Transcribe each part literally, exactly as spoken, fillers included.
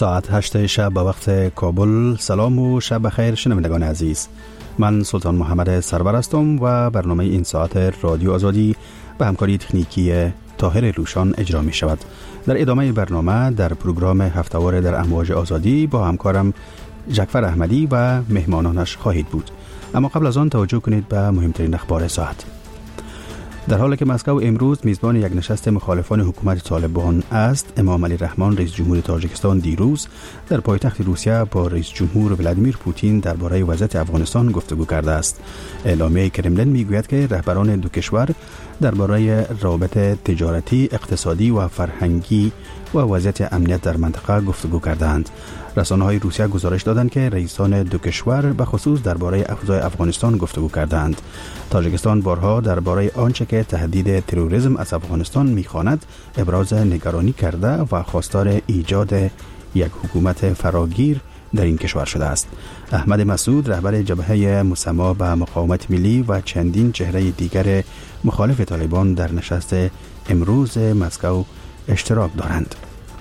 ساعت هشت شب به وقت کابل. سلام و شب بخیر شنوندگان عزیز. من سلطان محمد سرور هستم و برنامه این ساعت رادیو آزادی به همکاری تکنیکی طاهر روشان اجرا می شود. در ادامه برنامه در پروگرام هفته‌وار در امواج آزادی با همکارم جعفر احمدی و مهمانانش خواهید بود. اما قبل از آن توجه کنید به مهمترین اخبار ساعت. در حالی که مسکو امروز میزبان یک نشست مخالفان حکومت طالبان است، امام علی رحمان رئیس جمهور تاجیکستان دیروز در پایتخت روسیه با رئیس جمهور ولادیمیر پوتین درباره وضعیت افغانستان گفتگو کرده است. اعلامیه کرملین میگوید که رهبران دو کشور درباره روابط تجارتی، اقتصادی و فرهنگی و وضعیت امنیت در منطقه گفتگو کردند. رسانه‌های روسیه گزارش دادند که رئیسان دو کشور به خصوص درباره افزای افغانستان گفتگو کردند. تاجیکستان بارها درباره آنچه که تهدید تروریسم از افغانستان می‌خواند ابراز نگرانی کرده و خواستار ایجاد یک حکومت فراگیر در این کشور شده است. احمد مسعود رهبر جبهه مسما به مقاومت ملی و چندین چهره دیگر مخالف طالبان در نشست امروز مسکو اشتراک دارند.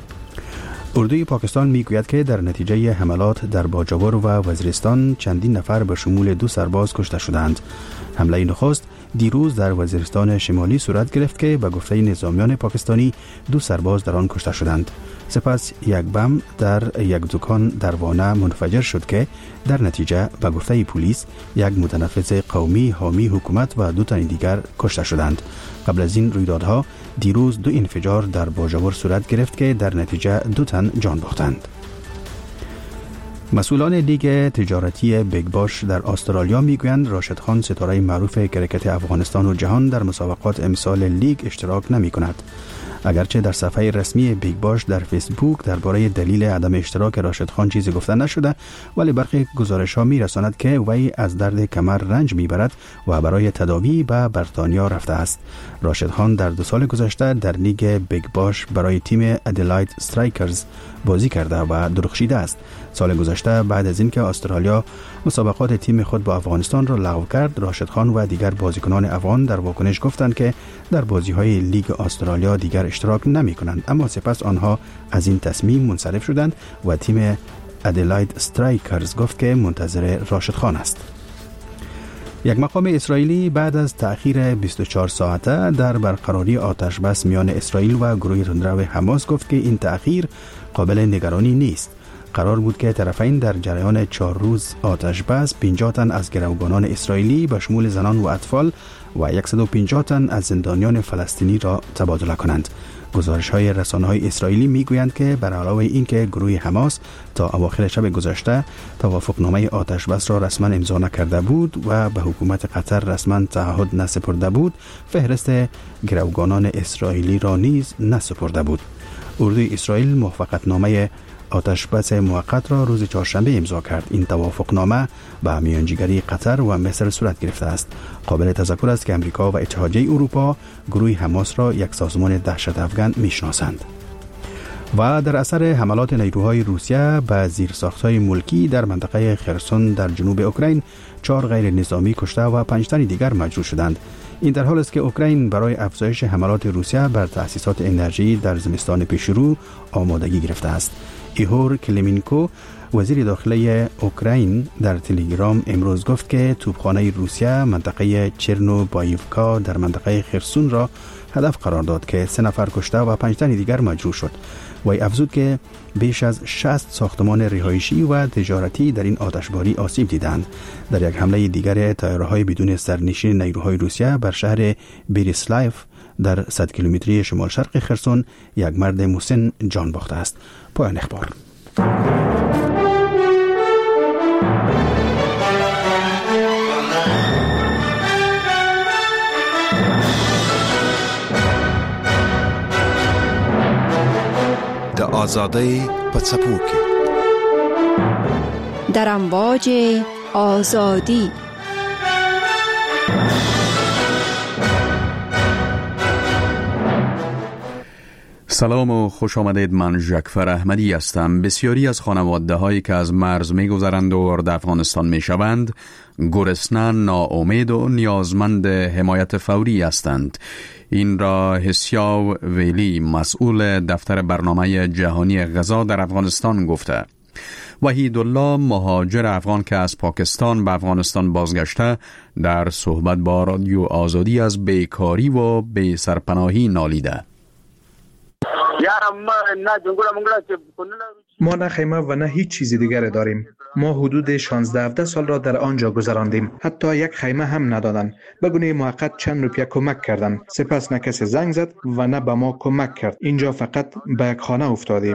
اردوی پاکستان میگوید که در نتیجه حملات در باجوور و وزیرستان چندین نفر به شمول دو سرباز کشته شدند. حمله نخست دیروز در وزیرستان شمالی صورت گرفت که به گفته نظامیان پاکستانی دو سرباز در آن کشته شدند. سپس یک بم در یک دکان در وانه منفجر شد که در نتیجه به گفته پلیس یک متنفذ قومی حامی حکومت و دو تن دیگر کشته شدند. قبل از این رویدادها دیروز دو انفجار در باجوور صورت گرفت که در نتیجه دو تن جان باختند. مسئولان لیگ تجارتی بیگ باش در استرالیا میگویند راشد خان ستاره معروف کرکت افغانستان و جهان در مسابقات امسال لیگ اشتراک نمی کند. اگرچه در صفحه رسمی بیگ باش در فیسبوک درباره دلیل عدم اشتراک راشد خان چیزی گفته نشده، ولی برخی گزارش‌ها می‌رساند که وی از درد کمر رنج می‌برد و برای تداوی به بریتانیا رفته است. راشد خان در دو سال گذشته در لیگ بیگ باش برای تیم ادلاید استرایکرز بازی کرده و درخشیده است. سال گذشته بعد از اینکه استرالیا مسابقات تیم خود با افغانستان را لغو کرد، راشد خان و دیگر بازیکنان افغان در واکنش گفتند که در بازی‌های لیگ استرالیا دیگر اشتراک نمی‌کنند، اما سپس آنها از این تصمیم منصرف شدند و تیم ادلاید استرایکرز گفت که منتظر راشد خان است. یک مقام اسرائیلی بعد از تأخیر بیست و چهار ساعته در برقراری آتش بس میان اسرائیل و گروه تندرو حماس گفت که این تأخیر قابل نگرانی نیست. قرار بود که طرفین در جریان چهار روز آتش بس پنجاه تن از گروگانان اسرائیلی به شمول زنان و اطفال و صد و پنجاه تن از زندانیان فلسطینی را تبادله کنند. گزارش‌های رسانه‌های اسرائیلی می‌گویند که بر علاوه اینکه گروه حماس تا اواخر شب گذشته توافقنامه آتش بس را رسما امضا نکرده بود و به حکومت قطر رسما تعهد نسپرده بود، فهرست گروگانان اسرائیلی را نیز نسپرده بود. اردوی اسرائیل موافقتنامه آتش بس موقت را روز چهارشنبه امضا کرد. این توافقنامه به میانجیگری قطر و مصر صورت گرفته است. قابل تذکر است که امریکا و اتحادیه اروپا گروه حماس را یک سازمان دهشت افکن میشناسند. و در اثر حملات نیروهای روسیه به زیرساخت‌های ملکی در منطقه خرسون در جنوب اوکراین، چهار غیر نظامی کشته و پنج تن دیگر مجروح شدند. این در حالی است که اوکراین برای افزایش حملات روسیه بر تأسیسات انرژی در زمستان پیشرو آمادگی گرفته است. ایهور کلیمینکو وزیر داخلی اوکراین در تلگرام امروز گفت که توپخانه روسیه منطقه چرنوبایوکا در منطقه خرسون را هدف قرار داد که سه نفر کشته و پنج تن دیگر مجروح شد. وی افزود که بیش از شصت ساختمان رهایشی و تجارتی در این آتشباری آسیب دیدند. در یک حمله دیگر طیاره‌های بدون سرنشین نیروهای روسیه بر شهر بیریسلایف در صد کیلومتری شمال شرق خرسون یک مرد مسن جان باخته است. پایان اخبار. د آزادی په څپو کې در امواج آزادی. سلام و خوش آمدید. من ژکفر احمدی هستم. بسیاری از خانواده هایی که از مرز می گذرند و وارد افغانستان می شوند گرسنه، ناامید و نیازمند حمایت فوری هستند. این را حسیا ویلی، مسئول دفتر برنامه جهانی غذا در افغانستان گفته. وحیدالله، مهاجر افغان که از پاکستان به افغانستان بازگشته، در صحبت با رادیو آزادی از بیکاری و بی سرپناهی نالیده. ما نه خیمه و نه هیچ چیزی دیگر داریم. ما حدود شانزده هفده سال را در آنجا گذراندیم. حتی یک خیمه هم ندادن. به گونه موقت چند روپیه کمک کردن. سپس نه کسی زنگ زد و نه به ما کمک کرد. اینجا فقط به یک خانه افتادیم.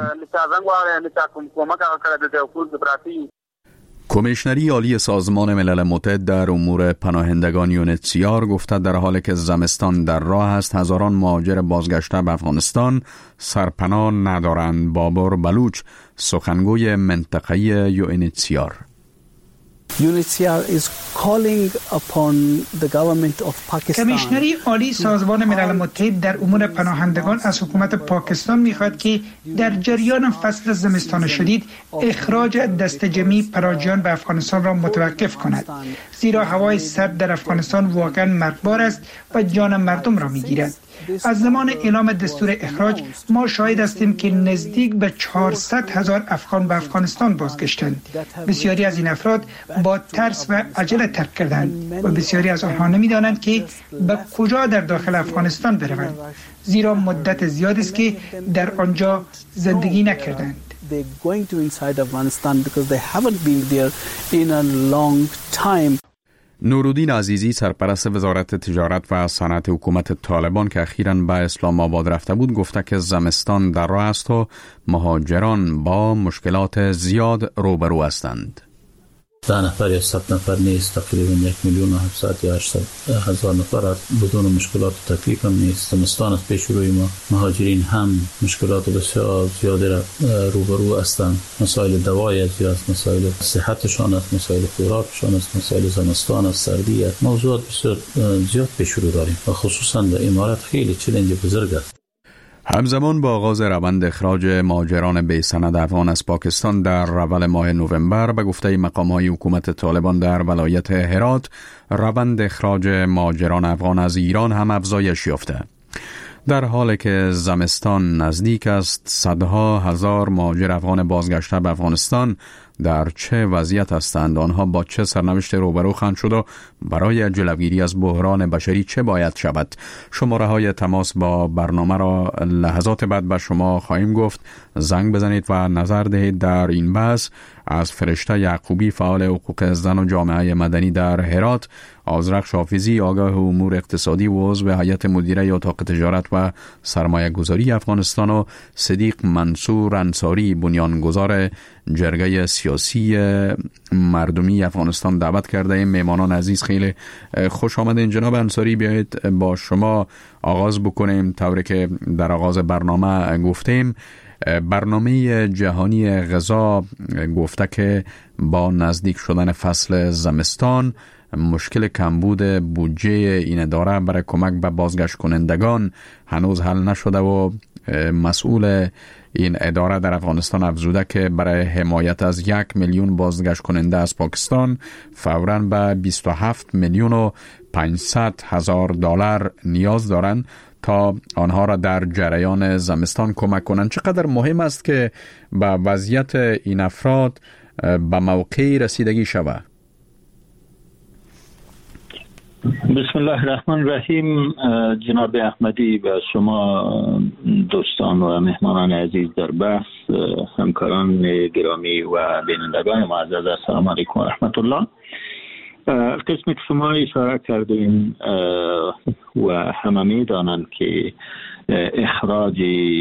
کمیشنری عالی سازمان ملل متحد در امور پناهندگان یونیتسیار گفته در حالی که زمستان در راه است، هزاران مهاجر بازگشته به افغانستان سرپناه ندارند. بابر بلوچ، سخنگوی منطقه‌ای یونیتسیار: کمیشنری عالی سازمان ملل متحد در امور پناهندگان از حکومت پاکستان می‌خواهد که در جریان فصل زمستان شدید اخراج دسته جمعی پناهجویان به افغانستان را متوقف کند، زیرا هوای سرد در افغانستان واقعا مرگبار است و جان مردم را می‌گیرد. از زمان اعلام دستور اخراج ما شاهد هستیم که نزدیک به چهارصد هزار افغان به افغانستان بازگشتند. بسیاری از این افراد با ترس و عجله ترک کردند و بسیاری از آنها نمی‌دانند که به کجا در داخل افغانستان بروند، زیرا مدت زیادی است که در آنجا زندگی نکردند. نورالدین عزیزی، سرپرست وزارت تجارت و صنعت حکومت طالبان که اخیراً به اسلام آباد رفته بود، گفته که زمستان در راه است و مهاجران با مشکلات زیاد روبرو هستند. ده نفر یا صد نفر نیست، تقریبا یک میلیون و هفتصد یا هشتصد هزار نفر بدون مشکلات و تکلیف هم نیست. زمستان از پیش روی ما، مهاجرین هم مشکلات بسیار زیادی را روبرو هستند. مسائل دوایی زیاد، مسائل صحتشان است، مسائل خوراکشان است، مسائل زمستان است، سردی است. موضوعات بسیار زیاد پیش رو داریم و خصوصا در امارات خیلی چالش بزرگ است. همزمان با آغاز روند اخراج مهاجران بی سند افغان از پاکستان در اول ماه نوامبر، به گفته مقام‌های حکومت طالبان در ولایت هرات، روند اخراج مهاجران افغان از ایران هم افزایش یافته. در حالی که زمستان نزدیک است، صدها هزار مهاجر افغان بازگشته به افغانستان در چه وضعیت هستند؟ آنها با چه سرنوشت روبرو خواهند شد و برای جلوگیری از بحران بشری چه باید شود؟ شماره های تماس با برنامه را لحظات بعد به شما خواهیم گفت. زنگ بزنید و نظر دهید در این بحث. از فرشته یعقوبی، فعال حقوق زن و جامعه مدنی در هرات، آذرخش حافظی، آگاه امور اقتصادی و عضو هیئت مدیره اتاق تجارت و سرمایه گذاری افغانستان، و صدیق منصور انصاری، بنیانگذار جرگه سیاسی مردمی افغانستان دعوت کرده ایم. مهمانان عزیز، خیلی خوش آمدین. جناب انصاری، بیایید با شما آغاز بکنیم. طوری که در آغاز برنامه گفتیم، برنامه جهانی غذا گفته که با نزدیک شدن فصل زمستان مشکل کمبود بودجه این اداره برای کمک به بازگشت کنندگان هنوز حل نشده و مسئول این اداره در افغانستان افزوده که برای حمایت از یک میلیون بازگشت کننده از پاکستان فوراً به بیست و هفت میلیون و پانصد هزار دلار نیاز دارند تا آنها را در جریان زمستان کمک کنند. چقدر مهم است که به وضعیت این افراد به موقعی رسیدگی شود؟ بسم الله الرحمن الرحیم. جناب احمدی و شما دوستان و مهمانان عزیز در بحث، همکاران گرامی و بینندگان معزز، السلام علیکم و رحمت الله. قسمی که شما اشاره کردین و همه می دانند که اخراج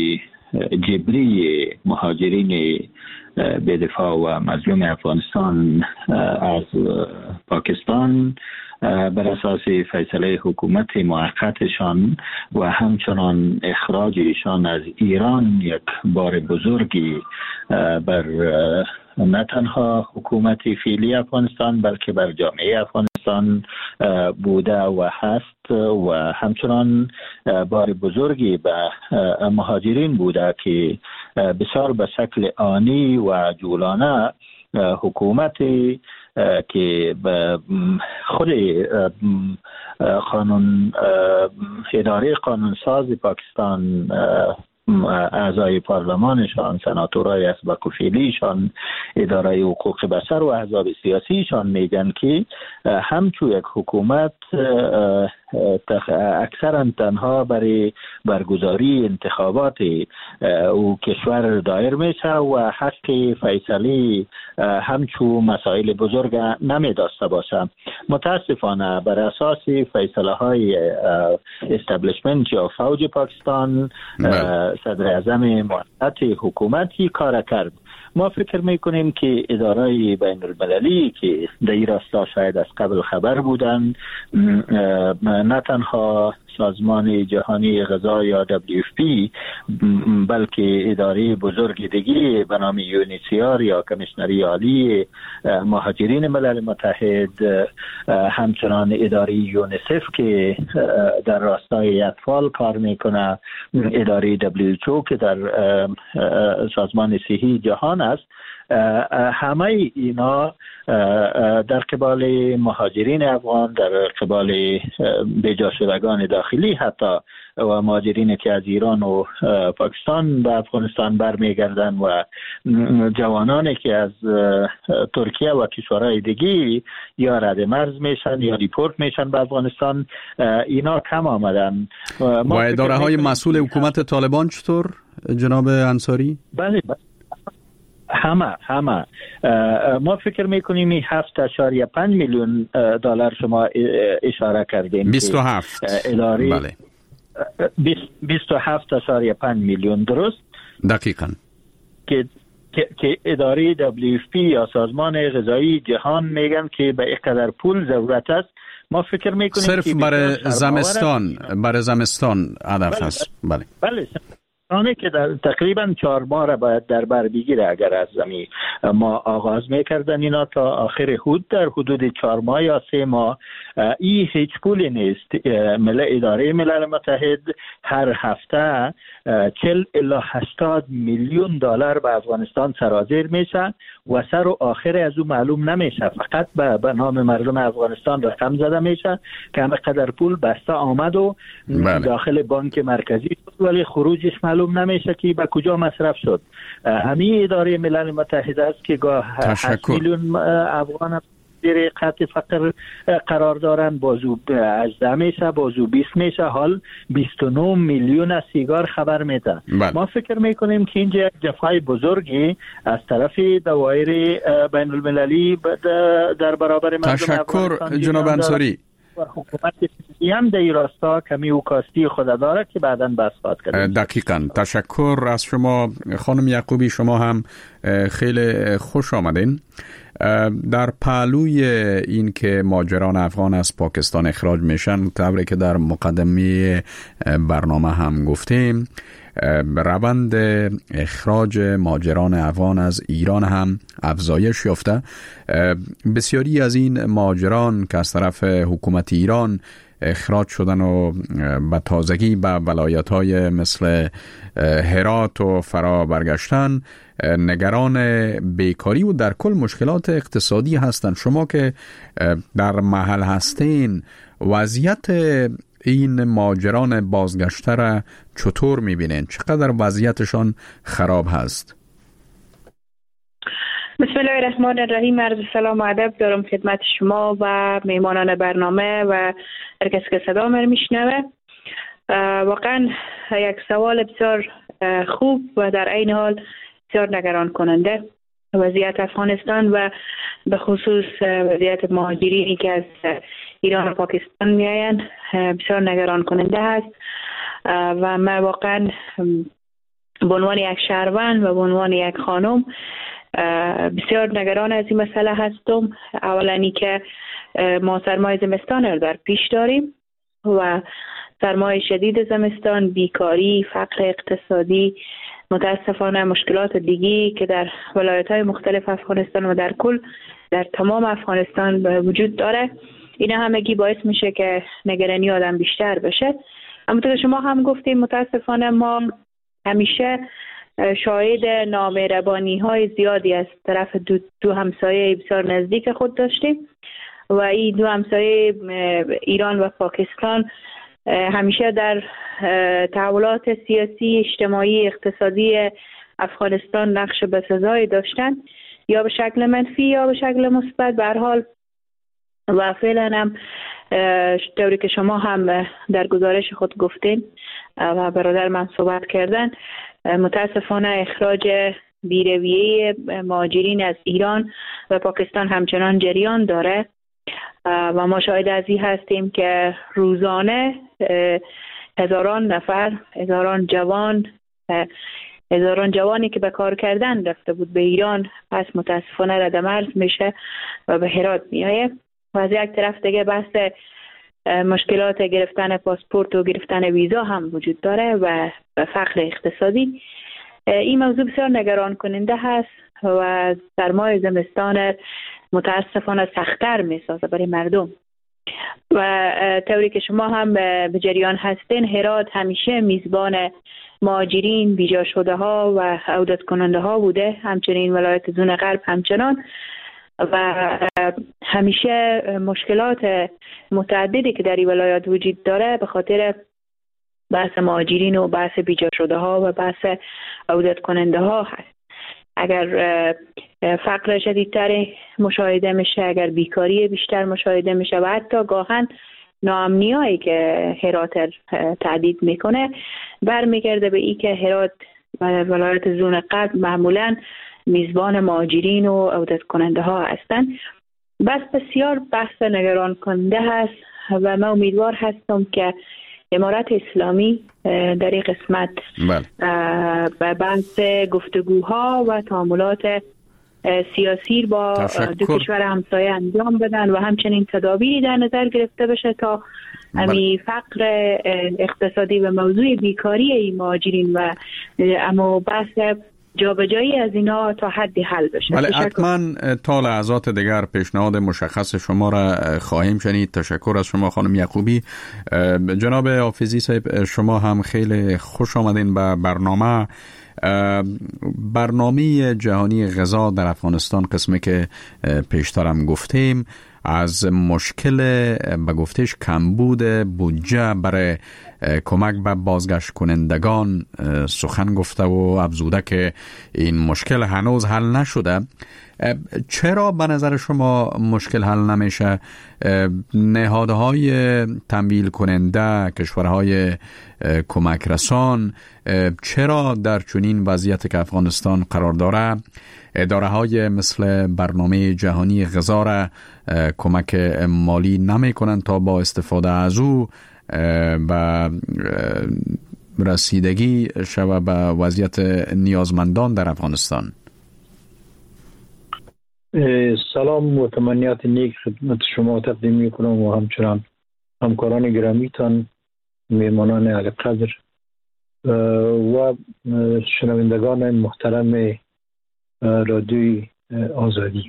جبری مهاجرین بدفاع و مظلوم افغانستان از پاکستان بر اساس فیصله حکومت موقتشان و همچنان اخراج ایشان از ایران یک بار بزرگی بر نه تنها حکومت فعلی افغانستان بلکه بر جامعه افغانستان افغانستان بوده و هست و همچنان بار بزرگی به مهاجرین بوده که بسیار به شکل آنی و جولانه حکومت که خود قانون اداره قانونساز پاکستان اعضای پارلمانشان، سناتورای اسبق و فعلیشان، اداره حقوق بشر و احزاب سیاسیشان میگن که همچون یک حکومت اکثرا تنها برای برگزاری انتخابات او کشور دایر میشه و حق فیصله همچون مسائل بزرگ نمی داشته باشه. متاسفانه بر اساس فیصله های استبلیشمنت یا فوج پاکستان صدر اعظم موقت حکومتی کار کرد. ما فکر میکنیم که اداره بین المللی که در این راستا شاید از قبل خبر بودن، نه تنها سازمان جهانی غذا یا دبلیو اف پی بلکه اداره بزرگ دیگه به نام یونیسیار یا کمیشنری عالی مهاجرین ملل متحد، همچنان اداره یونیسف که در راستای اطفال کار میکنه، اداره دبلیو اچ او که در سازمان صحی جهان است، همه اینا در قبال مهاجرین افغان، در قبال بجا شدگان داخلی حتی و مهاجرین که از ایران و پاکستان به افغانستان برمیگردن و جوانانی که از ترکیه و کشورهای دیگه یا رد مرز میشن یا ریپورت میشن به افغانستان، اینا کم آمدن. و اداره های مسئول حکومت طالبان چطور جناب انصاری؟ بله همه همه ما فکر میکنیم این هفت اشاریه پنج میلیون دلار شما اشاره کردیم، بیست و هفت اداره بله بیست و هفت اشاریه پنج میلیون درست دقیقاً که که اداره دبلیو اف پی یا سازمان غذایی جهان میگن که به اینقدر پول ضرورت است. ما فکر میکنیم صرف برای زمستان برای زمستان هدف هست. بله بله آنه که در تقریبا چهار ماه را باید در بر بگیره. اگر از زمین ما آغاز میکردن اینا تا آخر حدود در حدود چهار ماه یا سه ماه، این هیچ پولی نیست. مل اداره ملل متحد هر هفته چهل الی هشتاد میلیون دلار به افغانستان سرازیر میشه و سر و آخر از او معلوم نمیشه، فقط به, به نام مردم افغانستان رقم زده میشه که همقدر پول بسته آمد و بله. داخل بانک مرکزی شد ولی خروجش معلوم نمیشه که به کجا مصرف شد. همین اداره ملل متحد است که گاه هشت میلیون افغان زیر خط فقر قرار دارن، بازو هجده میشه، بازو بیست میشه، حال بیست و نه میلیون از سیگار خبر میده. ما فکر میکنیم که اینجا یک جفای بزرگی از طرف دوایر بین المللی در برابر مردم تشکر جناب انصاری. حکومت هم در این راستا کمی اوکاستی خود داره که بعداً بحث خواهد کرد. دقیقاً تشکر از شما خانم یعقوبی. شما هم خیلی خوش آمدین. در پهلوی این که مهاجران افغان از پاکستان اخراج میشن، طوری که در مقدمه برنامه هم گفتیم، روند اخراج مهاجران افغان از ایران هم افزایش یافته. بسیاری از این مهاجران که از طرف حکومت ایران اخراج شدن و به تازگی به ولایت‌های مثل هرات و فرا برگشتن، نگران بیکاری و در کل مشکلات اقتصادی هستند. شما که در محل هستین، وضعیت این مهاجران بازگشته را چطور می‌بینین؟ چقدر وضعیتشان خراب هست؟ بسم الله الرحمن الرحیم. عرض سلام و ادب دارم خدمت شما و میمانان برنامه و هر کس که صدا من میشنوه. واقعا یک سوال بسیار خوب و در عین حال بسیار نگران کننده. وضعیت افغانستان و به خصوص وضعیت مهاجرینی که از ایران و پاکستان میآیند بسیار نگران کننده است و من واقعا به عنوان یک شهروند و به عنوان یک خانم بسیار نگران از این مسئله هستم. اولانی که ما سرمای زمستان رو در پیش داریم و سرمای شدید زمستان، بیکاری، فقر اقتصادی، متاسفانه مشکلات دیگی که در ولایت‌های مختلف افغانستان و در کل در تمام افغانستان وجود داره اینا همگی باعث میشه که نگرانی آدم بیشتر بشه. همونطور که شما هم گفتیم متاسفانه ما همیشه شاهد نامهربانی های زیادی از طرف دو, دو همسایه بسیار نزدیک خود داشتیم و این دو همسایه ایران و پاکستان همیشه در تحولات سیاسی، اجتماعی، اقتصادی افغانستان نقش بسزایی داشتن، یا به شکل منفی یا به شکل مثبت. به هر حال و فعلا هم طوری که شما هم در گزارش خود گفتین و برادر من صحبت کردن، متاسفانه اخراج بیرویه مهاجرین از ایران و پاکستان همچنان جریان داره و ما شاهد از این هستیم که روزانه هزاران نفر، هزاران جوان هزاران جوانی که به کار کردن رفته بود به ایران پس متاسفانه رد مرز میشه و به هرات میایه. و از یک طرف دیگه بحث مشکلات گرفتن پاسپورت و گرفتن ویزا هم وجود داره و فقر اقتصادی. این موضوع بسیار نگران کننده هست و در ماه زمستان متاسفانه سخت‌تر میسازه برای مردم. و طوری که شما هم به جریان هستین، هرات همیشه میزبان مهاجرین، بیجا شده ها و عودت کننده ها بوده، همچنین ولایت زون غرب همچنان، و همیشه مشکلات متعددی که در این ولایات وجود داره به خاطر بحث مهاجرین و بحث بیجا شده ها و بحث عودت کننده ها هست. اگر فقر شدیدتر مشاهده میشه، اگر بیکاری بیشتر مشاهده میشه و حتی گاهن ناامنیایی که هرات تهدید میکنه برمیگرده به این که هرات و ولایت زون غرب معمولا میزبان مهاجرین و عودت کننده ها هستند. بس بسیار بحث نگران کننده هست و من امیدوار هستم که امارت اسلامی در این قسمت به بحث گفتگوها و تعاملات سیاسی با تشکر. دو کشور همسایه انجام بدن و همچنین تدابیری در نظر گرفته بشه تا امی فقر اقتصادی و موضوع بیکاری این مهاجرین و اما بحث جابجایی از اینا تا حدی حل بشه. بله، حتما تا لحظات دیگر پیشنهاد مشخص شما را خواهیم شنید. تشکر از شما خانم یعقوبی. جناب حافظی صاحب، شما هم خیلی خوش آمدین به برنامه. برنامه جهانی غذا در افغانستان، قسمی که پیشترم گفتیم، از مشکل به گفتش کمبود بودجه برای کمک به بازگشت کنندگان سخن گفته و افزوده که این مشکل هنوز حل نشده. چرا به نظر شما مشکل حل نمیشه؟ نهادهای تمویل کننده، کشورهای کمک رسان چرا در چنین وضعیت که افغانستان قرار داره اداره های مثل برنامه جهانی غذا را کمک مالی نمی کنند تا با استفاده از او و رسیدگی شوه به وضعیت نیازمندان در افغانستان؟ سلام و تمنیات نیک خدمت شما تقدیم می کنم و همچنان همکاران گرامیتان، میهمانان اعلی قدر و شنوندگان محترم رادیوی آزادی.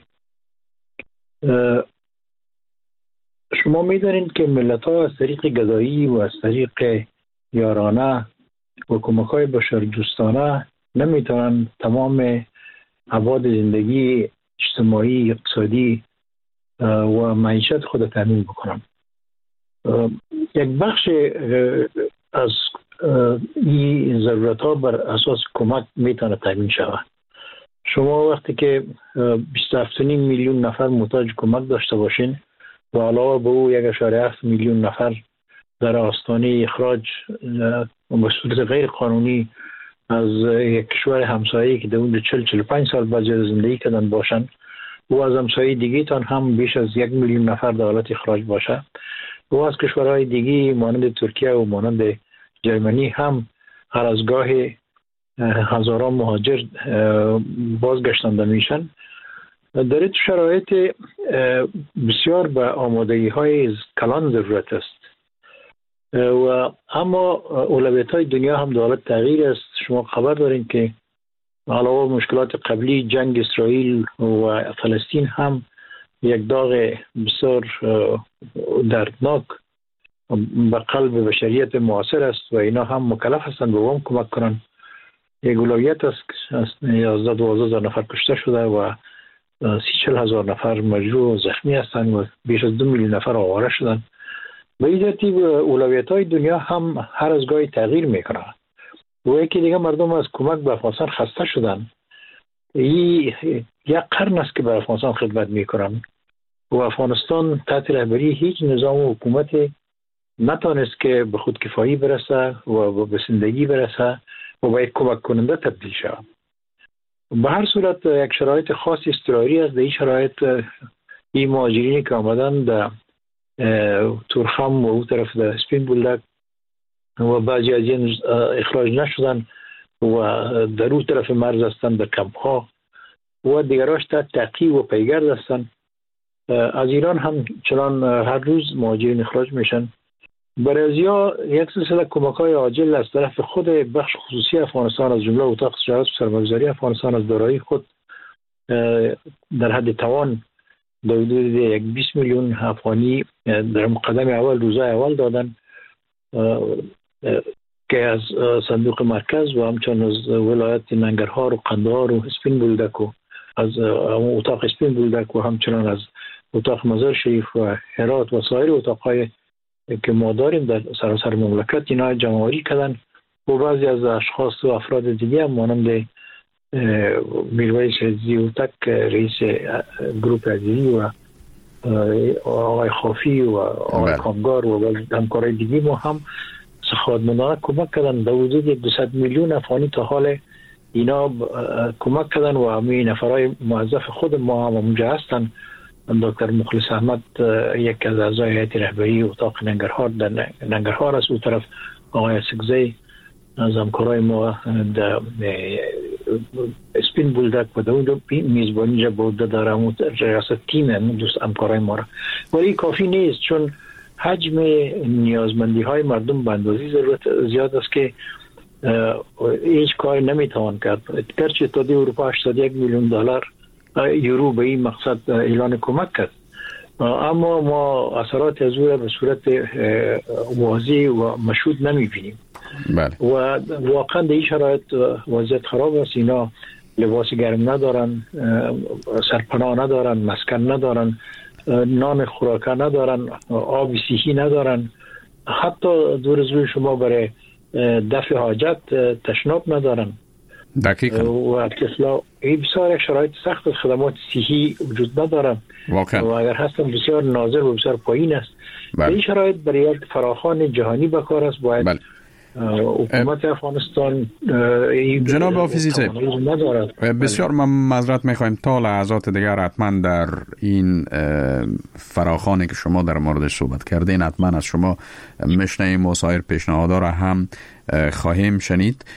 شما میدانید که ملت ها از طریق گدایی و از طریق یارانه و کمک های بشردوستانه نمیتونن تمام ابعاد زندگی اجتماعی، اقتصادی و معیشت خود تامین بکنن. یک بخش از این ضرورت ها بر اساس کمک میتونه تامین شود. شما وقتی که بیست و هفت و نیم میلیون نفر محتاج کمک داشته باشین و علاوه به او یک اشاره هفت میلیون نفر در آستانه اخراج به صورت غیر قانونی از یک کشور همسایه‌ای که در اون چهل چهل و پنج سال بعد زندگی کردن باشن و از همسایه دیگه تان هم بیش از یک میلیون نفر در حالت اخراج باشه و از کشورهای دیگه مانند ترکیه و مانند جرمنی هم هر از گاه هزاران مهاجر بازگشتنده میشن. در این شرایط بسیار به آمادگی های کلان ضرورت است و اما اولویت های دنیا هم در حالت تغییر است. شما خبر دارین که علاوه مشکلات قبلی جنگ اسرائیل و فلسطین هم یک داغ بسیار دردناک به قلب بشریت معاصر است و اینا هم مکلف هستند به وام کمک کنند. یک اولویت است که یازده دوازده هزار نفر کشته شده و سی چل هزار نفر مجروح و زخمی هستند و بیش از دو میلیون نفر آواره شدند. به این ترتیب اولویت های دنیا هم هر از گاهی تغییر میکنه و یکی دیگه مردم از کمک به افغانستان خسته شدن. این یک قرن است که به افغانستان خدمت میکنن و افغانستان تحت رهبری هیچ نظام و حکومت نتانست که به خودکفایی برسه و به زندگی برسه و به یک کمک کننده تبدیل شود. به هر صورت یک شرایط خاص اضطراری است. در این شرایط این مهاجرینی که آمدن در تورخم و او طرف در سپین بولدک و بعضی از این اخراج نشدن و در او طرف مرز هستند در کمپ ها و دیگراش تا تعقیب و پیگرد هستند. از ایران هم چنان هر روز مهاجرین اخراج میشن. برای ازیا یک سلسله کمک های عاجل از طرف خود بخش خصوصی افغانستان از جمله اتاق تجارت و سرمایه‌گذاری افغانستان از دارایی خود در حد توان در حدود یک بیست میلیون افغانی در مقدم اول روزهای اول دادن که از صندوق مرکز و همچنین از ولایت ننگرهار و قندهار و سپین بولدک و از اتاق سپین بولدک و همچنین از اتاق مزار شریف و هرات و سایر اتاقهای که ما داریم در سراسر مملکت اینا جمع‌آوری کردن و بعضی از اشخاص و افراد دیگه هم مانند میرویس زیوتک رئیس گروپ عزیزی و آقای خافی و آقای کامگار و همکارای دیگه ما هم سخاوتمندانه کمک کردن. در حدود دویست میلیون افغانی تا حال اینا کمک کردن و همه نفرای موظف خود ما هم اونجا هستن. دکتر مخلص احمد یک از اعضای هیئت رهبری اتاق ننگرهار در ننگرهار است. او طرف آقای سکزی از همکارای ما در سپین بولدک و در اون میزبانی جا بوده دارم و ریاست تیم هم دوست همکارای ما را. ولی کافی نیست چون حجم نیازمندی های مردم به اندازه ضرورت زیاد است که هیچ کار نمیتوان کرد. گرچه تا دی اروپا هشتاد و یک میلیون دلار یورو به این مقصد اعلان کمک کرد اما ما اثرات از او به صورت واضح و مشهود نمیبینیم. بله. و واقعا در این شرایط وضعیت خراب است. اینا لباس گرم ندارن، سرپناه ندارن، مسکن ندارن، نان خوراکه ندارن، آب صحی ندارن، حتی دور از روی شما برای دفع حاجت تشناب ندارن. دقیقاً. و کسلا این بسیار شرایط سخت خدمات صحی وجود ندارن واقعا. و اگر هستن بسیار نازل و بسیار پایین است. بله. این شرایط برای یک فراخوان جهانی بکار است. باید بله. حکومت افغانستان جناب حافظی بسیار من معذرت میخوایم تا لحظات دیگر حتما در این فراخوانی که شما در موردش صحبت کردین حتما از شما مشنویم و سایر پیشنهادها را هم خواهیم شنید.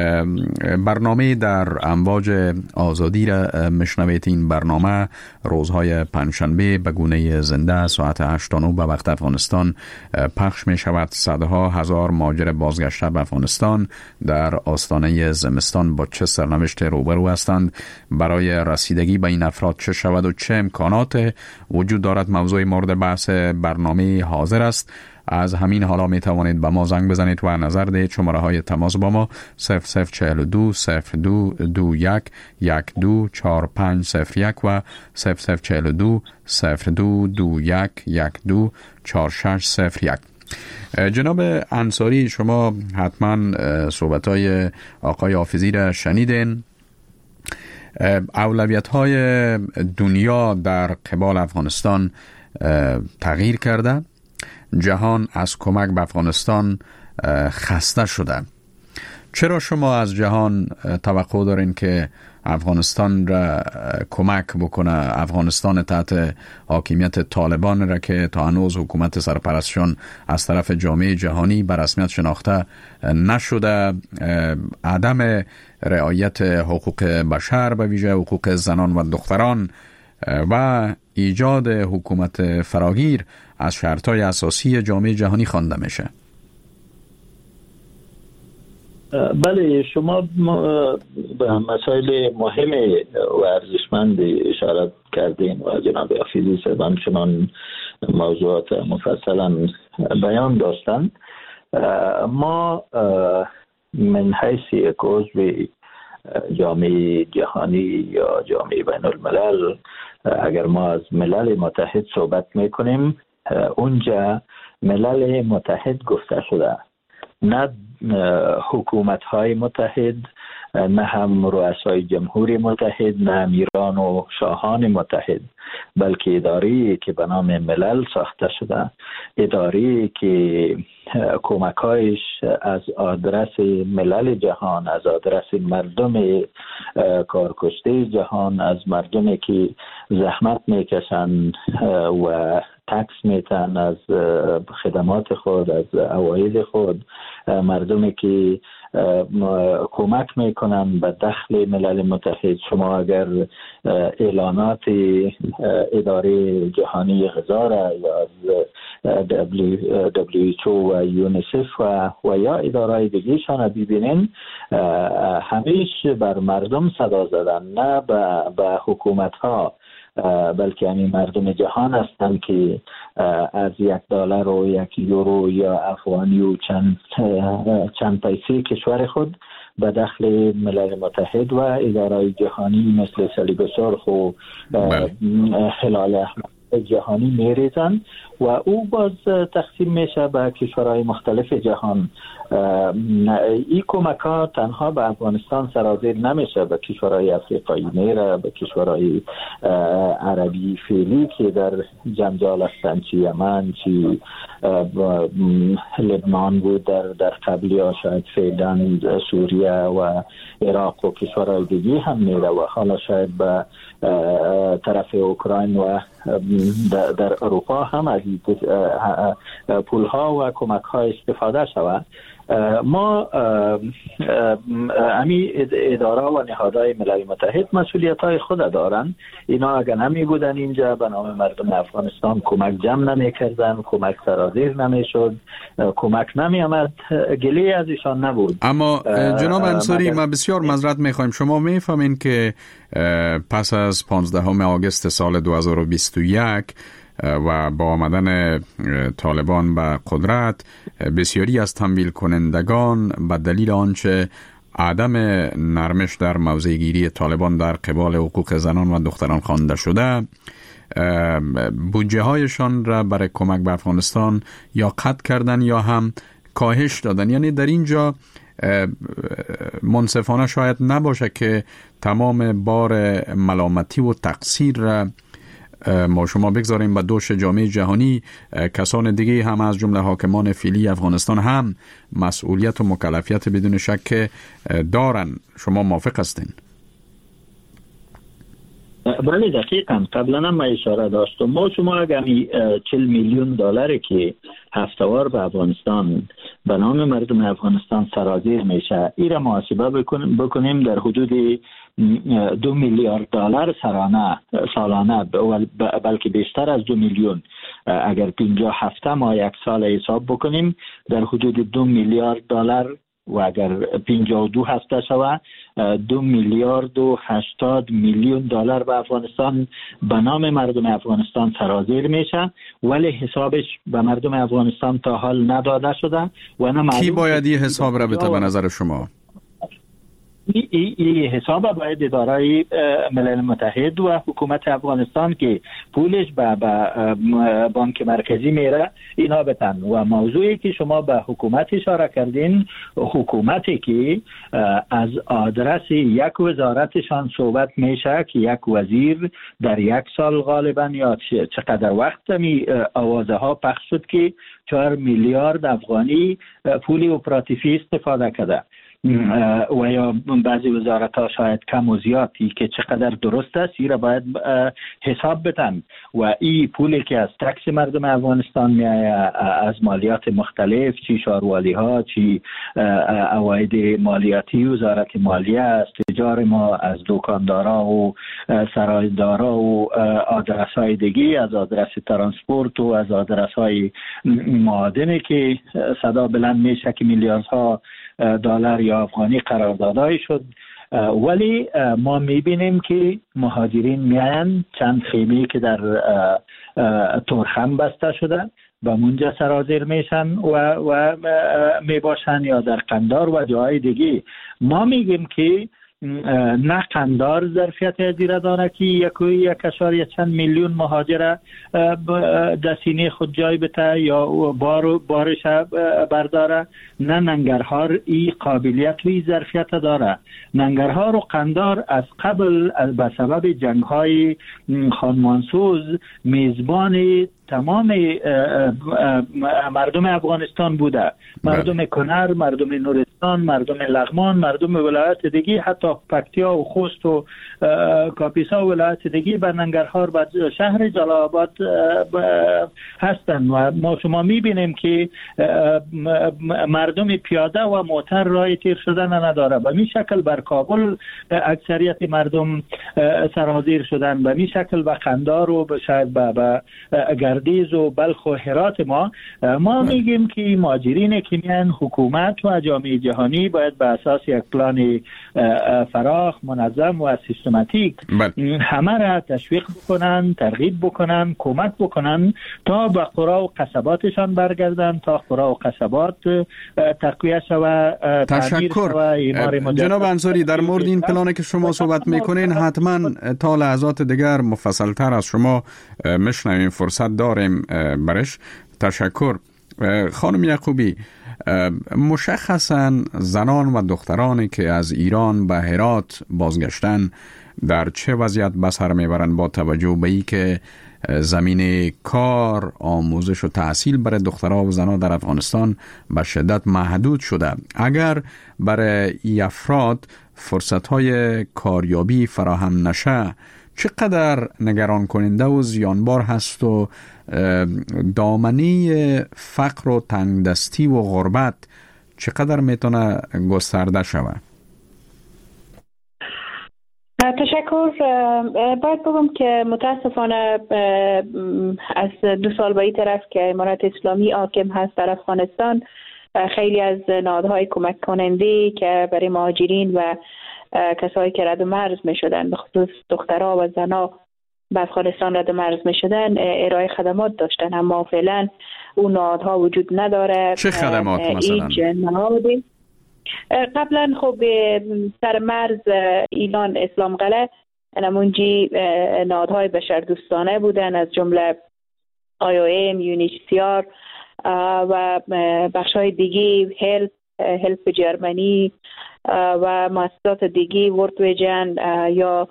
برنامه در امواج آزادی را مشنوید. این برنامه روزهای پنجشنبه به گونه زنده ساعت هشت تا نه به وقت افغانستان پخش می شود. صدها هزار مهاجر بازگشته به افغانستان در آستانه زمستان با چه سرنوشت روبرو هستند؟ برای رسیدگی به این افراد چه شود و چه امکانات وجود دارد؟ موضوع مورد بحث برنامه حاضر است. از همین حالا می توانید به ما زنگ بزنید و نظر دهید. شماره های تماس با ما صفر صفر چهل و دو صفر دو دو یک یک دو چهار پنج صفر یک و صفر صفر چهل و دو صفر دو دو یک یک دو چهار شش صفر یک. جناب انصاری شما حتما صحبت های آقای حافظی را شنیدین. اولویت های دنیا در قبال افغانستان تغییر کرده. جهان از کمک به افغانستان خسته شده. چرا شما از جهان توقع دارین که افغانستان را کمک بکنه؟ افغانستان تحت حاکمیت طالبان را که تا هنوز حکومت سرپرستشان از طرف جامعه جهانی به رسمیت شناخته نشده، عدم رعایت حقوق بشر به ویژه حقوق زنان و دختران و ایجاد حکومت فراگیر از شرطهای اساسی جامعه جهانی خوانده میشه. بله، شما به مسائل مهم و ارزشمند اشاره کردین و جناب حافظی صاحب همچنان موضوعات مفصلا بیان داشتند. ما من حیث یک عضو جامعه جهانی یا جامعه بین الملل، اگر ما از ملل متحد صحبت میکنیم، اونجا ملل متحد گفته شده، نه حکومت های متحد، نه هم رؤسای جمهوری متحد، نه امیران و شاهان متحد، بلکه اداری که به نام ملل ساخته شده، اداری که کمکایش از آدرس ملل جهان، از آدرس مردم کارکشته جهان، از مردمی که زحمت میکشن و تکس میتن از خدمات خود، از عواید خود، مردمی که کمک میکنن به دخل ملل متحد. شما اگر اعلانات اداره جهانی غذا را یا از دبلیو اچ او و یونیسف و, و یا ادارهای دیگه شان ببینین، همیش بر مردم صدا زدن، نه به حکومت ها، بلکه همین مردم جهان هستند که از یک دلار و یک یورو یا افغانی و چند چند پیسه کشور خود به دخل ملل متحد و ادارهای جهانی مثل صلیب سرخ و هلال احمر جهانی میریزن و او باز تقسیم میشه به کشورهای مختلف جهان. این کمک ها تنها به افغانستان سرازیر نمیشه، به کشورهای افریقایی میره، به کشورهای عربی فعلی که در جنجال هستند، چی یمن، چی لبنان بود در در قبلی ها، شاید فعلا سوریه و عراق و کشورهای دیگه هم میره و حالا شاید به طرف اوکراین و در, در اروپا هم از پول ها و کمک ها استفاده شود. ما امی اداره و نهادهای ملل متحد مسئولیت های خود دارن. اینا اگر نمی بودن اینجا به نام مردم افغانستان کمک جمع نمی کردن، کمک سرازیر نمی شد، کمک نمی آمد، گلی از ایشان نبود. اما جناب انصاری، ما بسیار معذرت می خواهیم، شما می فهمین که پس از پانزدهم آگوست سال دو هزار و بیست و یک و با آمدن طالبان به قدرت، بسیاری از تمویل کنندگان به دلیل آنچه عدم نرمش در موضع گیری طالبان در قبال حقوق زنان و دختران خوانده شده، بودجه هایشان را برای کمک به افغانستان یا قطع کردن یا هم کاهش دادن. یعنی در اینجا منصفانه شاید نباشه که تمام بار ملامتی و تقصیر را ما شما بگذاریم به دوش جامعه جهانی. کسان دیگه هم از جمله حاکمان فعلی افغانستان هم مسئولیت و مکلفیت بدون شک دارن. شما موافق هستین؟ بله دقیقاً. قبلا هم اشاره داشتم، ما شما اگر چهل میلیون دلاری که هفته‌وار به افغانستان به نام مردم افغانستان سرازیر میشه، این را محاسبه بکنیم در حدود دو میلیارد دلار سرانه سالانه، بلکه بیشتر از دو میلیون، اگر پنجاه هفته ما یک سال حساب بکنیم در حدود دو میلیارد دلار و اگر پنجاه و دو هفته شود دو میلیارد و هشتاد میلیون دلار به افغانستان به نام مردم افغانستان سرازیر میشه، ولی حسابش به مردم افغانستان تا حال نداده شده و نه کی باید این حساب را بده به نظر شما؟ این ای حساب باید اداره ملل متحد و حکومت افغانستان که پولش به بانک مرکزی میره اینا بتن. و موضوعی که شما به حکومت اشاره کردین، حکومتی که از آدرس یک وزارتشان صحبت میشه که یک وزیر در یک سال غالبا یا چقدر وقت می آوازه ها پخش شد که چهار میلیارد افغانی پول اپراتیفی استفاده کرده و یا بعضی وزارت ها شاید کم و زیادی که چقدر درست است این را باید حساب بدن. و این پولی که از تکس مردم افغانستان میآید، از مالیات مختلف، چی شاروالی ها، چی عواید مالیاتی وزارت مالیه، از تجار ما، از دکاندارا و سرایدارا و آدرس های دیگه، از آدرس ترانسپورت و از آدرس های معادنی که صدا بلند میشه که میلیاردها دلار یا افغانی قراردادهای شد. ولی ما میبینیم که مهاجرین میان چند خیمه که در تورخم بسته شده و منجا سرازیر میشن و, و میباشن یا در قندار و جاهای دیگه. ما میگیم که نه قندار ظرفیت هزینه داره که یکی یک اشاریه چند میلیون مهاجر در سینه خود جای بته یا بار بارش برداره، نه ننگرهار این قابلیت و این ظرفیت داره. ننگرهار و قندار از قبل به سبب جنگ های خانمانسوز میزبان تمام مردم افغانستان بوده، مردم کنر، مردم نورستان، مردم لغمان، مردم ولایت دیگه، حتی پکتیا و خوست و کاپیسا و ولایت دیگه به ننگرهار به شهر جلال آباد هستند و ما شما میبینیم که مردم پیاده و موتر راه تیر شدن نداره. به می شکل بر کابل اکثریت مردم سرازیر شدن، به می شکل به قندار و به شاید به گردیز و بلخ و هرات ما ما میگیم که مهاجرین که میان حکومت و جامعه جهانی باید به اساس یک پلان فراخ، منظم و سیستماتیک همه را تشویق بکنن، ترغیب بکنن، کمک بکنن تا به قرا و قصباتشان برگردن، تا قرا و قصبات تقویه شود. تشکر جناب انصاری. در مورد این پلانی که شما صحبت میکنین حتما تا لحظات دیگر مفصلتر از شما میشنویم، فرصت داریم برش. تشکر. خانم یعقوبی، مشخصا زنان و دخترانی که از ایران به هرات بازگشتن در چه وضعیت به سر میبرند با توجه به این که زمین کار، آموزش و تحصیل برای دخترها و زنان در افغانستان به شدت محدود شده؟ اگر برای این افراد فرصت‌های کاریابی فراهم نشه چقدر نگران کننده و زیانبار هست و دامنه فقر و تنگدستی و غربت چقدر میتونه گسترده شود؟ تشکر. باید بگم که متاسفانه از دو سال به این طرف که امارت اسلامی حاکم هست در افغانستان، خیلی از نهادهای کمک کننده که برای مهاجرین و کسایی که رد مرز می شدن، به خصوص دخترها و زنها به افغانستان رد مرز می شدن، ارائه خدمات داشتن، اما فعلا اون نهادها وجود نداره. چه خدمات مثلا؟ قبلا خب سر مرز ایران اسلام قلعه نمونجی نهادهای بشردوستانه بودن، از جمله آی او ام، یونیسیار و بخش‌های دیگه، هلپ هلپ جرمنی و مؤسسات دیگه، ورتویجن یا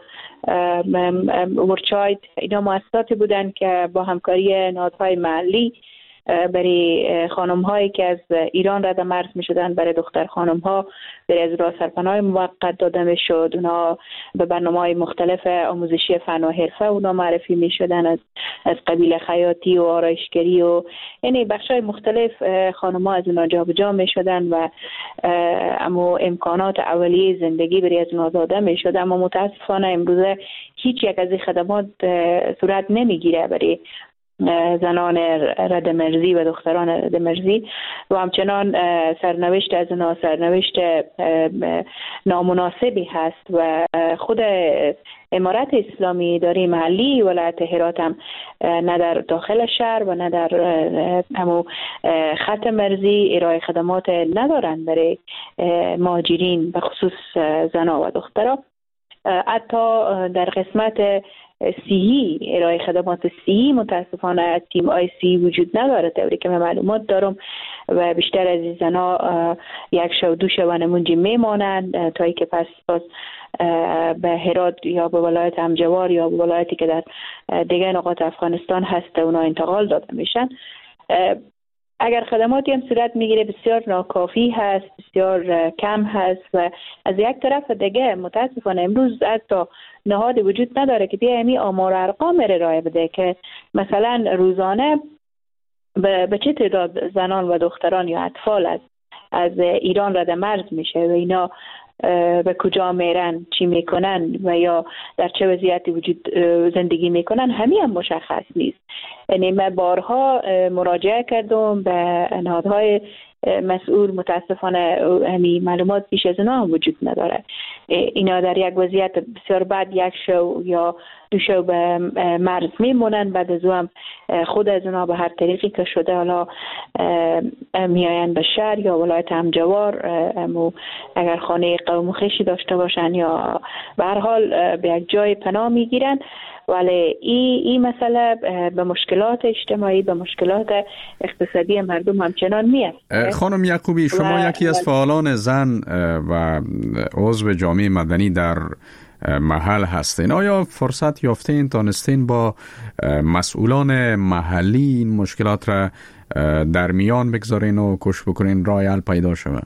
ورچایت، اینا مؤسساتی بودن که با همکاری نهادهای محلی برای خانم هایی که از ایران رد مرز می شدن، برای دختر خانم ها برای از راه سرپناه موقت داده می شد. اونا به برنامه های مختلف آموزشی فن و حرفه اونا معرفی می شدن، از از قبیل خیاطی و آرایشگری و یعنی بخش های مختلف خانم ها از اونا جا به جا می شدن و اما امکانات اولیه زندگی برای از اونا داده می شد. اما متاسفانه امروزه هیچ یک از این خدمات صورت نمی گیره برای زنان رد مرزی و دختران رد مرزی و همچنان سرنوشت از اونا سرنوشت نامناسبی هست و خود امارت اسلامی اداره محلی ولایت هرات هم نه در داخل شهر و نه در همو خط مرزی ارائه خدمات ندارند برای مهاجرین به خصوص زنان و دختران. حتی در قسمت صحی، ارائه خدمات صحی متاسفانه تیم آی سی وجود نداره. طوری که من معلومات دارم و بیشتر از این زنا یک شو دو شو نمونجی میمانند تا ای که پس باز به هرات یا به ولایت همجوار یا به ولایتی که در دیگه نقاط افغانستان هست اونا انتقال داده میشن. اگر خدماتی هم صورت میگیره بسیار ناکافی هست، بسیار کم هست و از یک طرف دیگه متاسفانه امروز حتی نهاد وجود نداره که بیا امی آمار و ارقام ارائه بده که مثلا روزانه به چه تعداد زنان و دختران یا اطفال از از ایران رد مرز میشه و اینا به کجا میرن، چی میکنن و یا در چه وضعیتی وجود زندگی میکنن، همین هم مشخص نیست. یعنی من بارها مراجعه کردم به نهادهای مسئول متاسفانه همین معلومات بیش از اونا وجود نداره. اینا در یک وضعیت بسیار بد یک شو یا دو شو به مرز میمونن، بعد از هم خود از اونا به هر طریقی که شده حالا میاین به شهر یا ولایت همجوار اگر خانه قوم خویشی داشته باشن یا به هر حال به یک جای پناه میگیرن. ولی این این مسئله به مشکلات اجتماعی، به مشکلات اقتصادی مردم همچنان میاد. خانم یعقوبی، شما یکی از فعالان زن و عضو جامعه مدنی در محل هستین. آیا فرصت یافتین تانستین با مسئولان محلی این مشکلات را در میان بگذارین و کوشش بکنین راه حل پیدا شود؟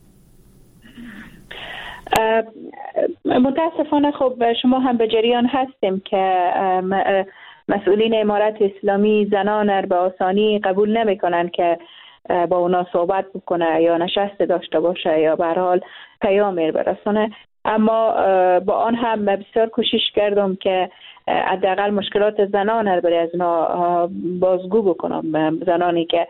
متاسفانه خب شما هم به جریان هستیم که مسئولین امارت اسلامی زنان را به آسانی قبول نمی کنن که با اونا صحبت بکنه یا نشست داشته باشه یا به هر حال پیامی برسونه. اما با آن هم بسیار کوشش کردم که حداقل مشکلات زنان را برای از اونا بازگو بکنم. زنانی که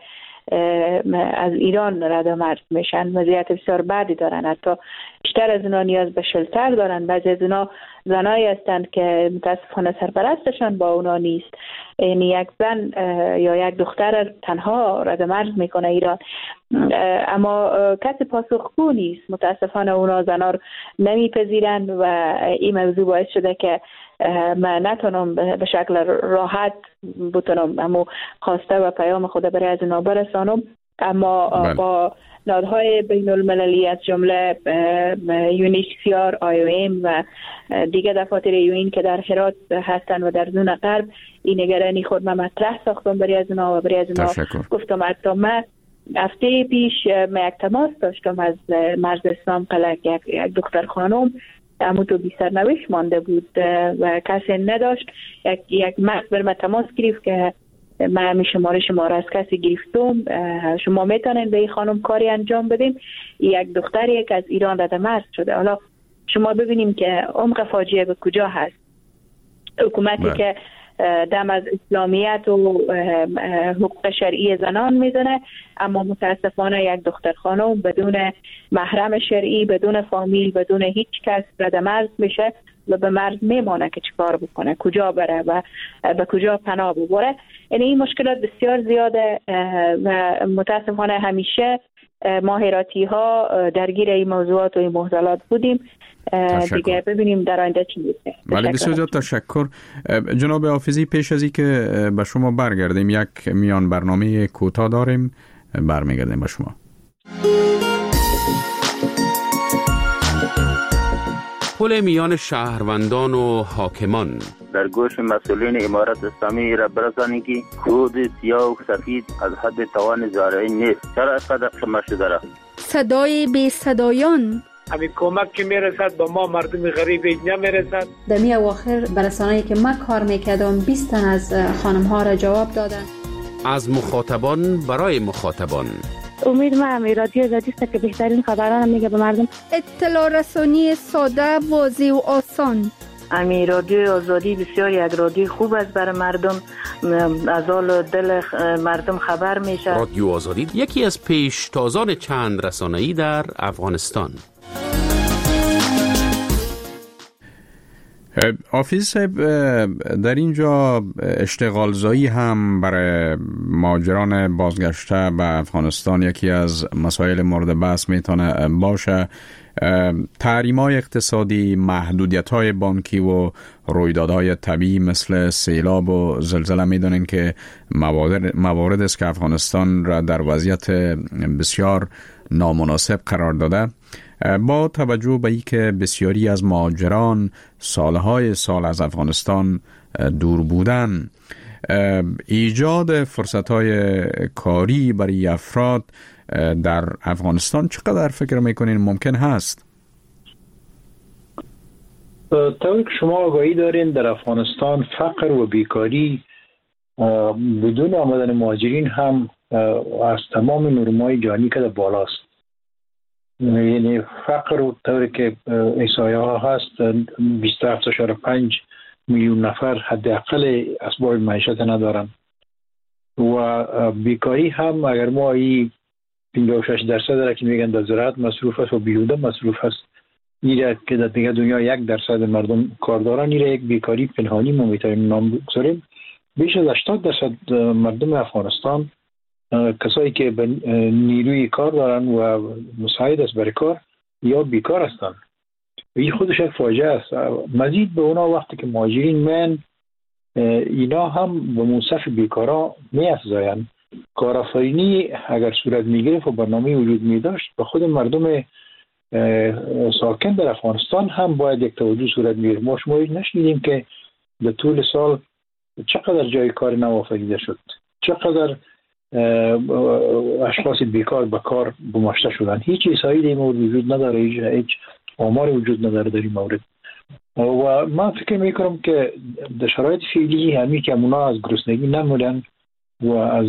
از ایران رد و مرز میشن وضعیت بسیار بدی دارن، حتی بیشتر از اونا نیاز به شلتر دارن. بعضی از اونا زنایی هستند که متاسفانه سرپرستشان با اونا نیست، یعنی یک زن یا یک دختر تنها رد و مرز میکنه ایران، اما کسی پاسخگو نیست. متاسفانه اونا زنا رو نمیپذیرن و این موضوع باعث شده که من نتونم به شکل راحت بتونم اما خواسته و پیام خود برای از اونا برسانم. اما بله. با نهادهای بین المللی از جمله یونیسیار، آی او ام و دیگه دفاتر یوین که در هرات هستن و در زون غرب این نگرانی خود من مطرح ساختم برای از اونا و برای از اونا گفتم. حتی من هفته پیش من یک تماس داشتم از مرز اسلام قلعه، یک, یک دختر خانم اما تو بی سرنوشت مانده بود و کسی نداشت. یک, یک مرد بر من تماس گرفت که من همی شماره شماره از کسی گرفتم، شما میتونین به این خانم کاری انجام بدین. یک دختری که از ایران رد مرز شده. حالا شما ببینیم که عمق فاجعه به کجا هست. حکومتی بله. که دم از اسلامیت و حقوق شرعی زنان میزنه، اما متاسفانه یک دختر خانم بدون محرم شرعی، بدون فامیل، بدون هیچ کس رد مرز میشه و به مرز میمانه که چیکار بکنه، کجا بره و به کجا پناه ببره. یعنی این مشکلات بسیار زیاده و متاسفانه همیشه ما هراتی ها درگیر این موضوعات و این معضلات بودیم. تشکر. دیگه ببینیم در آینده چی میشه. بله بسیار زیاد تشکر. جناب حافظی، پیش از اینکه به شما برگردیم یک میان برنامه کوتاه داریم، برمیگردیم به شما. پل میان شهروندان و حاکمان در گوش مسئولین امارت اسلامی را برسانید که خود سیاه و سفید از حد توان زارعی نیست. چرا اینقدر خمه شده را؟ صدای بی صدایان، همین کمک که میرسد با ما مردم غریب نمیرسد. در می اواخر برسانه‌ای که من کار میکردم بیست تن از خانم ها را جواب دادن. از مخاطبان برای مخاطبان. امید من رادیو آزادی است که بهترین خبران میگه به مردم. اطلاع رسانی ساده، واضح و آسان. امی رادیو آزادی بسیار یک رادیو خوب است برای مردم، از حال دل مردم خبر میشه. رادیو آزادی یکی از پیشتازان چند رسانه‌ای در افغانستان. حافظ صاحب، در اینجا اشتغالزایی هم برای مهاجران بازگشته به افغانستان یکی از مسائل مورد بحث میتونه باشه. تحریم‌های اقتصادی، محدودیت‌های بانکی و رویدادهای طبیعی مثل سیلاب و زلزله میدونین که موارد موارد است که افغانستان را در وضعیت بسیار نامناسب قرار داده. با توجه به اینکه بسیاری از مهاجران سالهای سال از افغانستان دور بودن، ایجاد فرصت‌های کاری برای افراد در افغانستان چقدر فکر میکنین ممکن هست؟ طوری که شما آگاهی دارین در افغانستان فقر و بیکاری بدون آمدن مهاجرین هم از تمام نرم‌های جهانی که بالاست. یعنی فقر و طوری که احصایه ها هست بیست و هفت ممیز پنج میلیون نفر حداقل اسباب معیشت ندارن و بیکاری هم اگر ما این پنجاه و شش درصد را که میگن در زراعت مصروف است و بیهوده مصروف است. ایره که در دیگه دنیا یک درصد مردم کار دارن، ایره یک بیکاری پنهانی ما میتونیم نام بگذاریم. بیش از هشتاد درصد مردم افغانستان کسایی که به نیروی کار دارن و مساعد است برای کار یا بیکار هستند. این خودش یک فاجعه است. مزید به اونا وقتی که مهاجرین من اینا هم به منصف بیکارا می افزاین. کارآفرینی اگر صورت میگرفت و برنامه وجود می داشت به خود مردم ساکن در افغانستان هم باید یک توجه صورت میگرفت. ما شما نشنیدیم که به طول سال چقدر جای کار نوآفریده شد، چقدر اشخاص بیکار به کار گماشته شدن. هیچ احصایی در این مورد وجود نداره، هیچ, هیچ آمار وجود نداره در این مورد. و من فکر میکنم که در شرایط فعلی همین که اونا از گرسنگی نمودن و از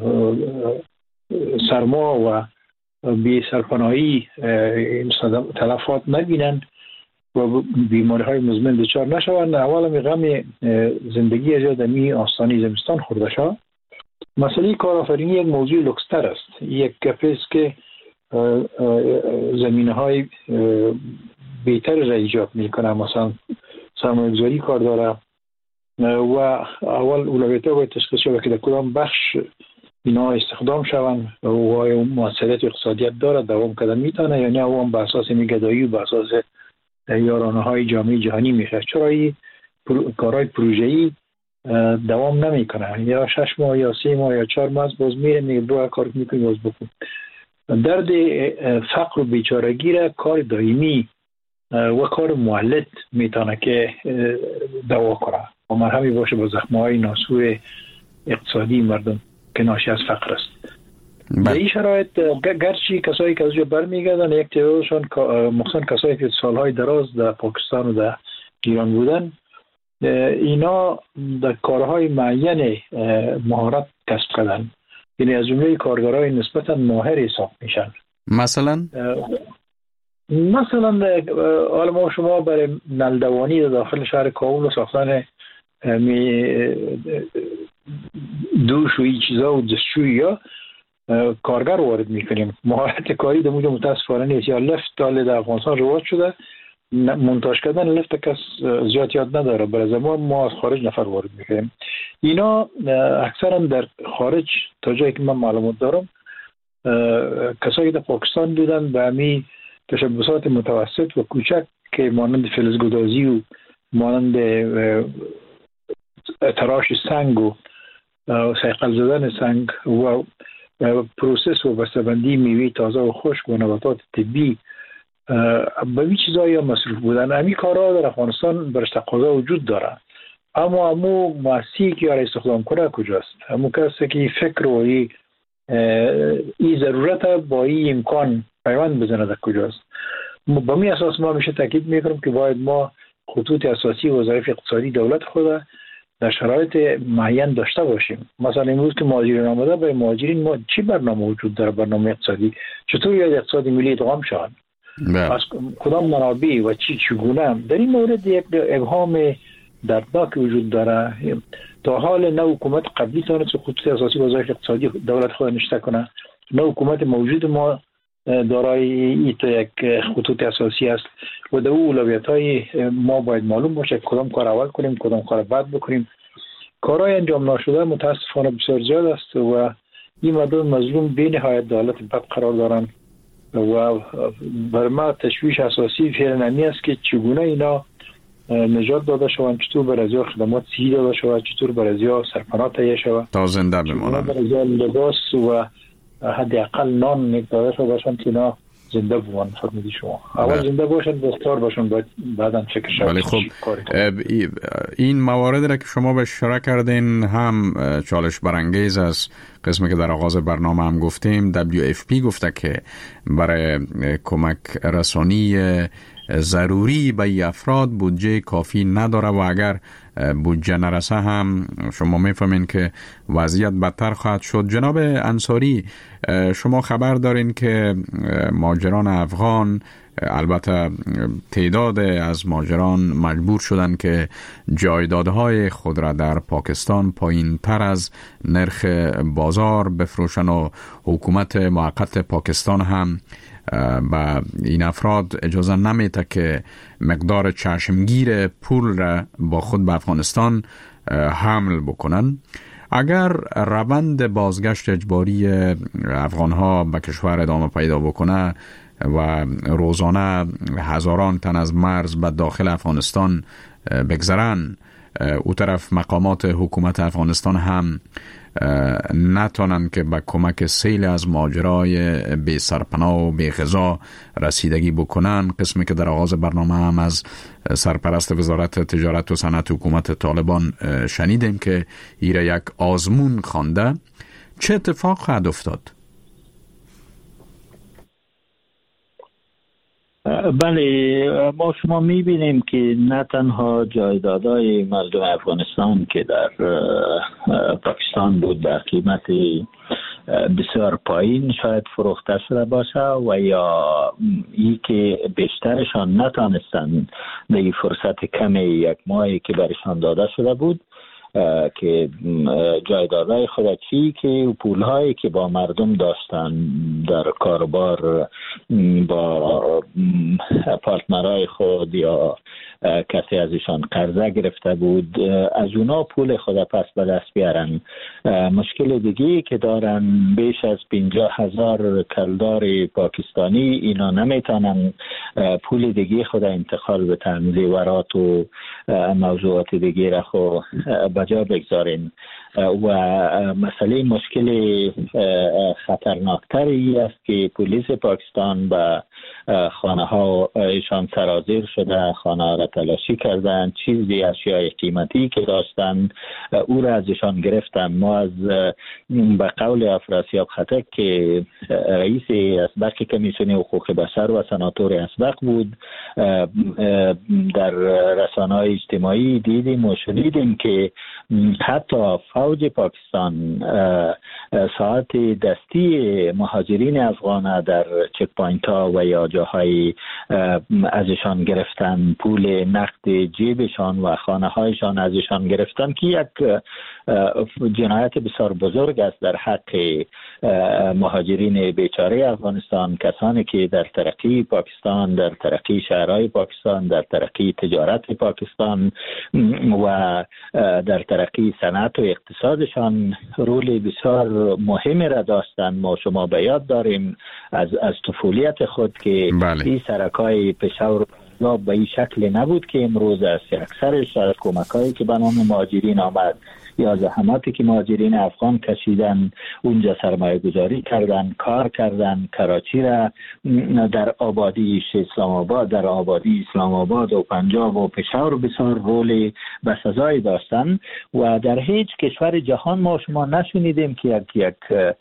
سرما و بی سرپناهی تلفات نبینن و بیماری های مزمن دچار نشوند، اول می غم زندگی از یادمی آستانی زمستان خورده شد. مسئله کارآفرینی یک موضوع لوکستر است. یک گپی است که زمینه های بهتر را ایجاد میکنه، مثلا سرمایه‌گذاری کار داره و اول اولویت‌ها باید تشخیص شود که در کدام بخش اینا استخدام شوند و آیا موثریت اقتصادیت داره، دوام کردن میتونه یا نه اون به اساس میگدایی و به اساس یارانه های جامعه جهانی میشه. چرا این پرو... کارهای پروژه‌ای دوام نمیکنه، یا شش ماه یا سه ماه یا چهار ماه باز میره میگه دو کار میکنی باز بکن. درد فقر و بیچارگی را کار دائمی و کار مولد میتونه که دوا کنه و مرهمی باشه با زخم‌های ناسور اقتصادی مردم که ناشی از فقر است. در این شرایط گرچه کسایی که از جا برمیگردن یک تعدادشان مخصوصا کسایی که سالهای دراز در پاکستان و در ایران بودن، اینا در کارهای معین مهارت کسب کردن، یعنی از جمله کارگرای نسبتا ماهر حساب میشن. مثلا مثلا حالا ما شما برای نلدوانی در داخل شهر کابل و ساختن دوش و این چیزا و دستشویی یا کارگر وارد میکنیم. مهارت کاری در موجه متاسفانه نیست. یا لفت داله در افغانستان رواج شده، منتاج کردن لفت کس زیاد یاد نداره، برای زمان ما از خارج نفر وارد میکنیم. اینا اکثرا در خارج تا جایی که من معلومات دارم کسایی در پاکستان بودن به همی تشبسات متوسط و کوچک که مانند فلزگدازی و مانند تراش سنگ و صیقل زدن سنگ و پروسس و بسته‌بندی میوه تازه و خشک و نباتات طبی به این چیزایی هم مصروف بودن. همین کارها در افغانستان برش تقاضا وجود داره، اما همو مؤسسی که را استخدام کنه کجاست؟ همو کسی که فکر و این ضرورت با این امکان پیوند بزنه در کجاست؟ با می اساس ما میشه تاکید میکنم که باید ما خطوط اساسی وظایف اقتصادی دولت خود در شرایط معین داشته باشیم. مثلا امروز که مهاجرین آمده، به مهاجرین ما چی برنامه وجود داره؟ برنامه اقتصادی چطور یاد اقتصادی ملی ادغام شود؟ از کدام منابع و چی چگونه؟ در این مورد یک ابهام دردناک وجود داره. تا حال نه حکومت قبلی تونست خطوط اساسی وظایف اقتصادی دولت خود نشته کنه، نه حکومت موجود ما دارای ایتا یک خطوط اساسی است و در اون اولویت‌های ما باید معلوم باشه کدام کار اول کنیم کدام کار بعد بکنیم. کارهای انجام نشده متاسفانه بسیار زیاد است و این مردم مظلوم به نهایت در حالت بد قرار دارن و بر ما تشویش اساسی فعلا نمی است که چگونه اینا نجات داده شوند، چطور بر ازیا خدمات صحی داده شود، چطور بر ازیا سرپناه تهیه شود تا زنده بمانند، بر ازیا لباس و حداقل نان نگذاشته شده باشند که اینا زنده بمانند. فرمودی شما اول زنده باشند دستار باشند بعداً فکر شود. ولی خب این موارد را که شما به اشاره کردین هم چالش برانگیز است. قسمی که در آغاز برنامه هم گفتیم دبلیو اف پی گفته که برای کمک رسانی ضروری به ای افراد بودجه کافی نداره و اگر بودجه نرسه هم شما میفهمین که وضعیت بدتر خواهد شد. جناب انصاری، شما خبر دارین که مهاجران افغان البته تعداد از مهاجران مجبور شدند که جایدادهای خود را در پاکستان پایین تر از نرخ بازار بفروشن و حکومت موقت پاکستان هم با این افراد اجازه نمیده که مقدار چشمگیر پول را با خود به افغانستان حمل بکنن. اگر روند بازگشت اجباری افغانها به کشور ادامه پیدا بکنه و روزانه هزاران تن از مرز به داخل افغانستان بگذرن، او طرف مقامات حکومت افغانستان هم نتونن که به کمک سیل از ماجرای بی سرپناه و بی غذا رسیدگی بکنن، قسمی که در آغاز برنامه هم از سرپرست وزارت تجارت و صنعت حکومت طالبان شنیدیم که ایره یک آزمون خوانده. چه اتفاق خواهد افتاد؟ بله، ما شما میبینیم که نه تنها جایدادهای مردم افغانستان که در پاکستان بود به قیمت بسیار پایین شاید فروخته شده باشه و یا ای که بیشترشان نتانستن به فرصت کم یک ماهی که برشان داده شده بود که جایدادهای خود چی که پولهایی که با مردم داشتن در کاروبار با پارتنرهای خود یا کسی ازشان قرضه گرفته بود از اونا پول خود پس به دست بیارن. مشکل دیگه که دارن بیش از پنجاه هزار کلدار پاکستانی اینا نمیتونن پول دیگه خود انتقال بتن، زیورات و موضوعات دیگه را خود بجا بگذارین و مسئله مشکل خطرناکتری است که پلیس پاکستان به خانه ها ایشان سرازیر شده، خانه را تلاشی کردن، چیزی اشیاء قیمتی که داشتن او را ازشان گرفتن. ما از به قول افراسیاب خطک که رئیس اسبق کمیسیون حقوق بشر و سناتور اسبق بود در رسانه‌های اجتماعی دیدیم و شنیدیم که حتی فوج پاکستان ساعت دستی مهاجرین افغان در چک پوینت ها و یا جاهای ازشان گرفتن، پول نقد جیبشان و خانه هایشان ازشان گرفتن که یک جنایت بسیار بزرگ است در حق مهاجرین بیچاره افغانستان، کسانی که در ترقی پاکستان، در ترقی شهرهای پاکستان، در ترقی تجارت پاکستان و در ترقی صنعت و اقتصادشان رول بسیار مهمی را داشتن. ما شما به یاد داریم از از طفولیت خود که بله. این سرکای پشاور به این شکل نبود که امروز است. اکثرش از کمکایی که به نام مهاجرین آمد یا زحماتی که مهاجرین افغان کشیدن اونجا سرمایه گذاری کردن، کار کردن، کراچی را در آبادی اسلام آباد، در آبادی اسلام آباد و پنجاب و پشاور بسیار رول بسزایی داشتن و در هیچ کشور جهان ما شما نشنیدیم که یک, یک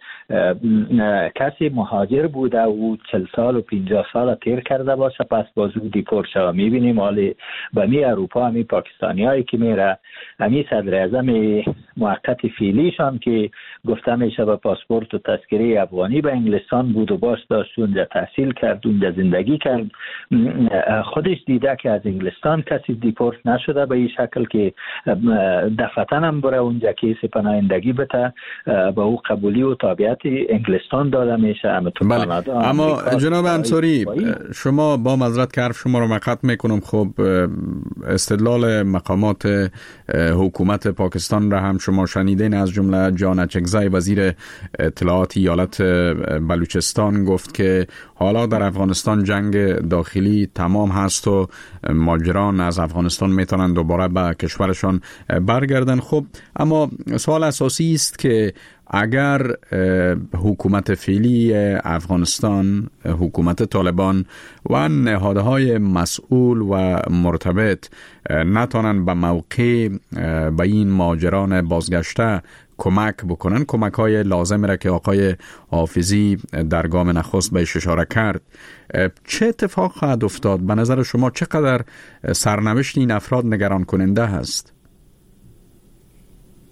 کسی مهاجر بوده و چل سال و پنجاه سال تیر کرده باشه پس بازو دیپورت شده. میبینیم حالی به می اروپا همی پاکستانی هایی که میره همی صدر اعظم موقت فعلیشان که گفته میشه به پاسپورت و تذکره افغانی به انگلستان بود و باش داشت اونجا تحصیل کرد، اونجا زندگی کرد، خودش دیده که از انگلستان کسی دیپورت نشده به این شکل که دفعتن هم بره اونجا کیس پناهندگی بته به او قبولی و تابعیت انگلستان داده میشه. بله. اما جناب انصاری شما با معذرت که حرف شما رو مقطع میکنم، خب استدلال مقامات حکومت پاکستان را هم شما شنیدین، از جمله جان اچکزی وزیر اطلاعات ایالت بلوچستان گفت که حالا در افغانستان جنگ داخلی تمام هست و مهاجران از افغانستان میتونن دوباره به کشورشان برگردن. خب اما سوال اساسی است که اگر حکومت فعلی افغانستان، حکومت طالبان و نهادهای مسئول و مرتبط نتونن به موقع به این مهاجران بازگشته کمک بکنن، کمک های لازم را که آقای حافظی در گام نخست بهش اشاره کرد، چه اتفاق خواهد افتاد؟ به نظر شما چقدر سرنوشت این افراد نگران کننده هست؟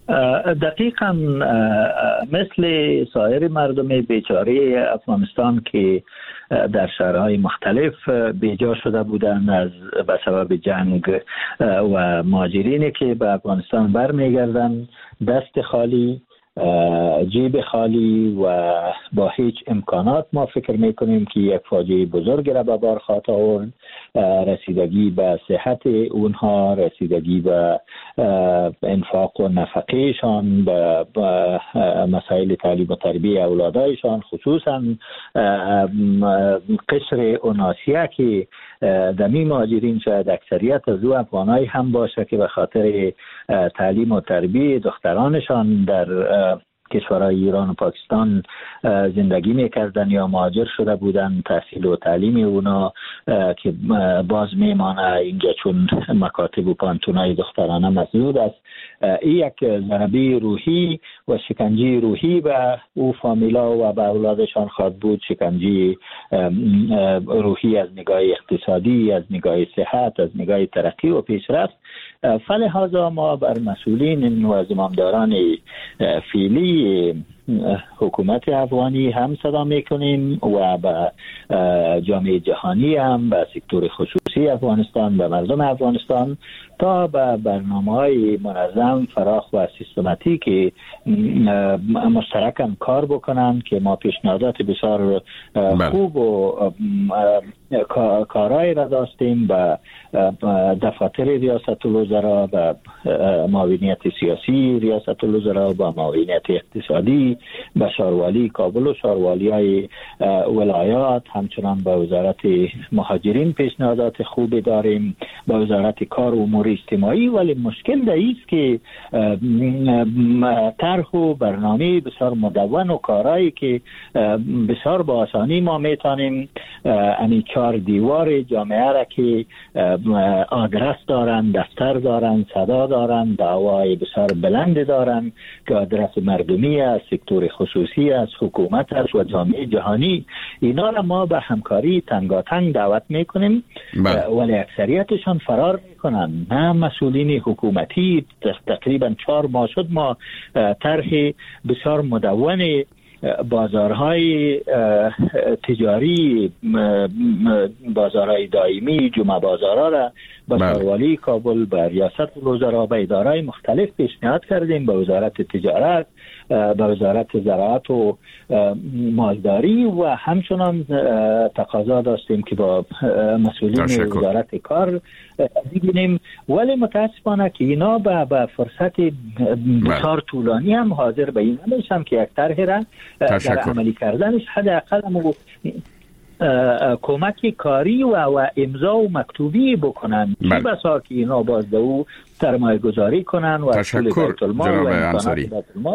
دقیقاً مثل سایر مردم بیچاره افغانستان که در شهرهای مختلف بیجا شده بودند از به سبب جنگ و مهاجرینی که به افغانستان برمیگردند دست خالی، جیب خالی و با هیچ امکانات، ما فکر میکنیم که یک فاجعه بزرگ را به بار خواهد آورد. رسیدگی به صحت اونها، رسیدگی به انفاق و نفقهشان، به مسائل تعلیم و تربیه اولادایشان، خصوصا قصر اوناسیه که دمی مهاجرین شاید اکثریت از او افغانایی هم باشه که به خاطر تعلیم و تربیه دخترانشان در کشورهای ایران و پاکستان زندگی میکردن یا مهاجر شده بودن، تحصیل و تعلیم اونا که باز میمانه اینجا چون مکاتب و پانتونای دخترانه مسدود است. این یک ضربه روحی و شکنجه روحی به او فامیلا و به اولادشان خواهد بود، شکنجه روحی از نگاه اقتصادی، از نگاه صحت، از نگاه ترقی و پیشرفت. فلهذا ما بر مسئولین و زمامداران فعلی حکومت افغانی هم صدا میکنیم و به جامعه جهانی هم، به سکتور خصوصی افغانستان، به مردم افغانستان تا به برنامه‌های منظم، فراخ و سیستماتیک مشترکاً کار بکنن که ما پیشنهادات بسیار خوب و کارهای را داشتیم به دفاتر ریاست الوزراء، به معاونیت سیاسی ریاست الوزراء، با معاونیت اقتصادی، به شاروالی کابل و شاروالی های ولایات، همچنان به وزارت مهاجرین پیشنهادات خوبی داریم، به وزارت کار و امور اجتماعی. ولی مشکل در ایست که طرح و برنامه بسیار مدون و کارهایی که بسیار با آسانی ما میتونیم امی چهار دیوار جامعه را که آدرس دارن، دفتر دارن، صدا دارن، دعوای بسیار بلند دارن که آدرس مردمی است، سکتور خصوصی است، حکومت است و جامعه جهانی، اینا را ما به همکاری تنگاتنگ دعوت میکنیم ولی اکثریتشان فرار میکنن. نه مسئولین حکومتی، تقریبا چهار ماه شد ما طرح بسیار مدون بازارهای تجاری، بازارهای دائمی، جمعه بازارها را به شاروالی کابل، به ریاست الوزراء، به ادارهای مختلف پیشنهاد کردیم، به وزارت تجارت، به وزارت زراعت و مالداری و همچنان تقاضا داشتیم که با مسئولین وزارت کار بگیریم. ولی متاسفانه که اینا به فرصت بسیار طولانی هم حاضر به این نمیشن که یک طرح را در عملی کردنش حداقل هم کمک کاری و, و امضا و مکتوبی بکنن، چی بسا که اینا باز دو سرمایه گذاری کنن و تشکر جناب انصاری.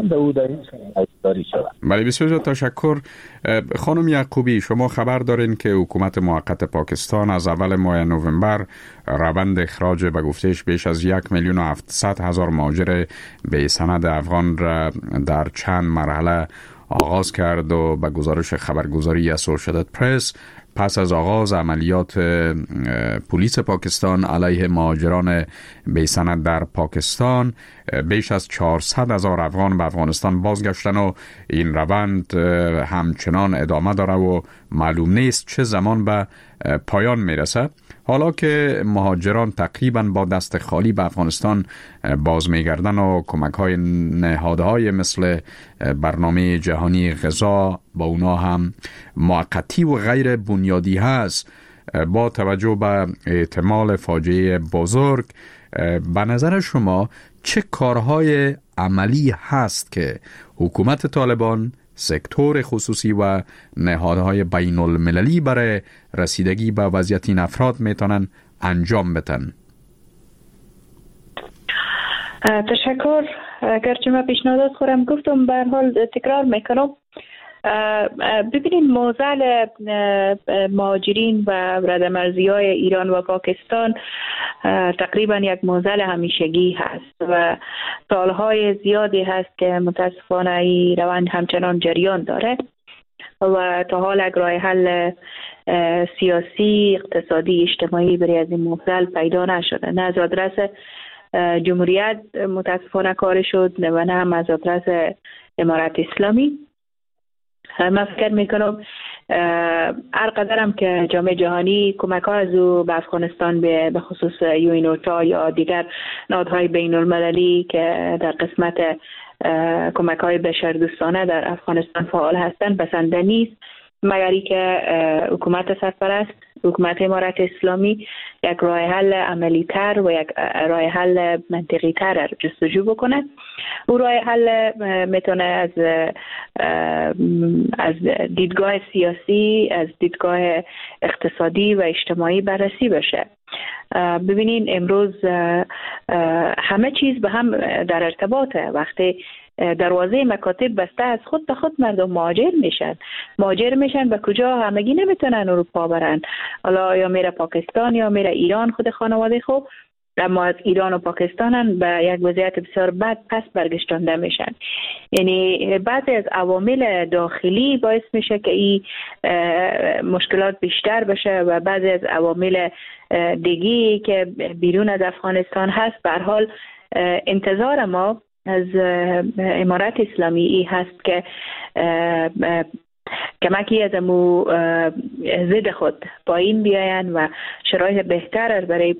بله بسیار تشکر. خانم یعقوبی، شما خبر دارین که حکومت موقت پاکستان از اول ماه نوامبر روند اخراج به گفتهش بیش از یک میلیون و هفتصد هزار مهاجر بی سند افغان را در چند مرحله آغاز کرد و به گزارش خبرگزاری اسوسییتد پرس پس از آغاز عملیات پلیس پاکستان علیه مهاجران بی سند در پاکستان بیش از چهارصد هزار افغان به افغانستان بازگشتن و این روند همچنان ادامه داره و معلوم نیست چه زمان به پایان میرسه. حالا که مهاجران تقریبا با دست خالی به افغانستان باز میگردن و کمک های نهادهای مثل برنامه جهانی غذا با اونا هم موقتی و غیر بنیادی هست، با توجه به احتمال فاجعه بزرگ، به نظر شما چه کارهای عملی هست که حکومت طالبان، سکتور خصوصی و نهادهای بین المللی برای رسیدگی به وضعیت این افراد میتونن انجام بدن؟ تشکر. اگرچه من پیشنهادات خورم گفتم، به هر حال تکرار میکنم. ببینید معضل مهاجرین و ردمرزی های ایران و پاکستان تقریبا یک معضل همیشگی هست و سالهای زیادی هست که متاسفانه این روند همچنان جریان داره و تا حال یک راه حل سیاسی، اقتصادی، اجتماعی برای از این معضل پیدا نشده، نه از آدرس جمهوریت متاسفانه کار شد و نه هم از آدرس امارت اسلامی. من فکر میکنم هر قدرم که جامعه جهانی کمک ها از او به افغانستان به خصوص یوینوتا یا دیگر نهادهای بین المللی که در قسمت کمک های بشردوستانه در افغانستان فعال هستند بسنده نیست، مگری که حکومت سرپرست، حکومت امارت اسلامی یک راه حل عملی تر و یک راه حل منطقی تر جستجو بکنه. او راه حل میتونه از از دیدگاه سیاسی، از دیدگاه اقتصادی و اجتماعی بررسی بشه. ببینین امروز همه چیز به هم در ارتباطه. وقتی دروازه مکاتب بسته از خود به خود مردم مهاجر میشن مهاجر میشن به کجا؟ همگی نمیتونن اروپا برن، حالا یا میره پاکستان یا میره ایران خود خانواده خوب، اما از ایران و پاکستان به یک وضعیت بسیار بد پس برگشتانده میشن. یعنی بعضی از عوامل داخلی باعث میشه که این مشکلات بیشتر بشه و بعضی از عوامل دیگی که بیرون از افغانستان هست. به هر حال انتظار ما از امارت اسلامی ای هست که کمکی از امو ضد خود پایین بیاین و شرایط بهتر برای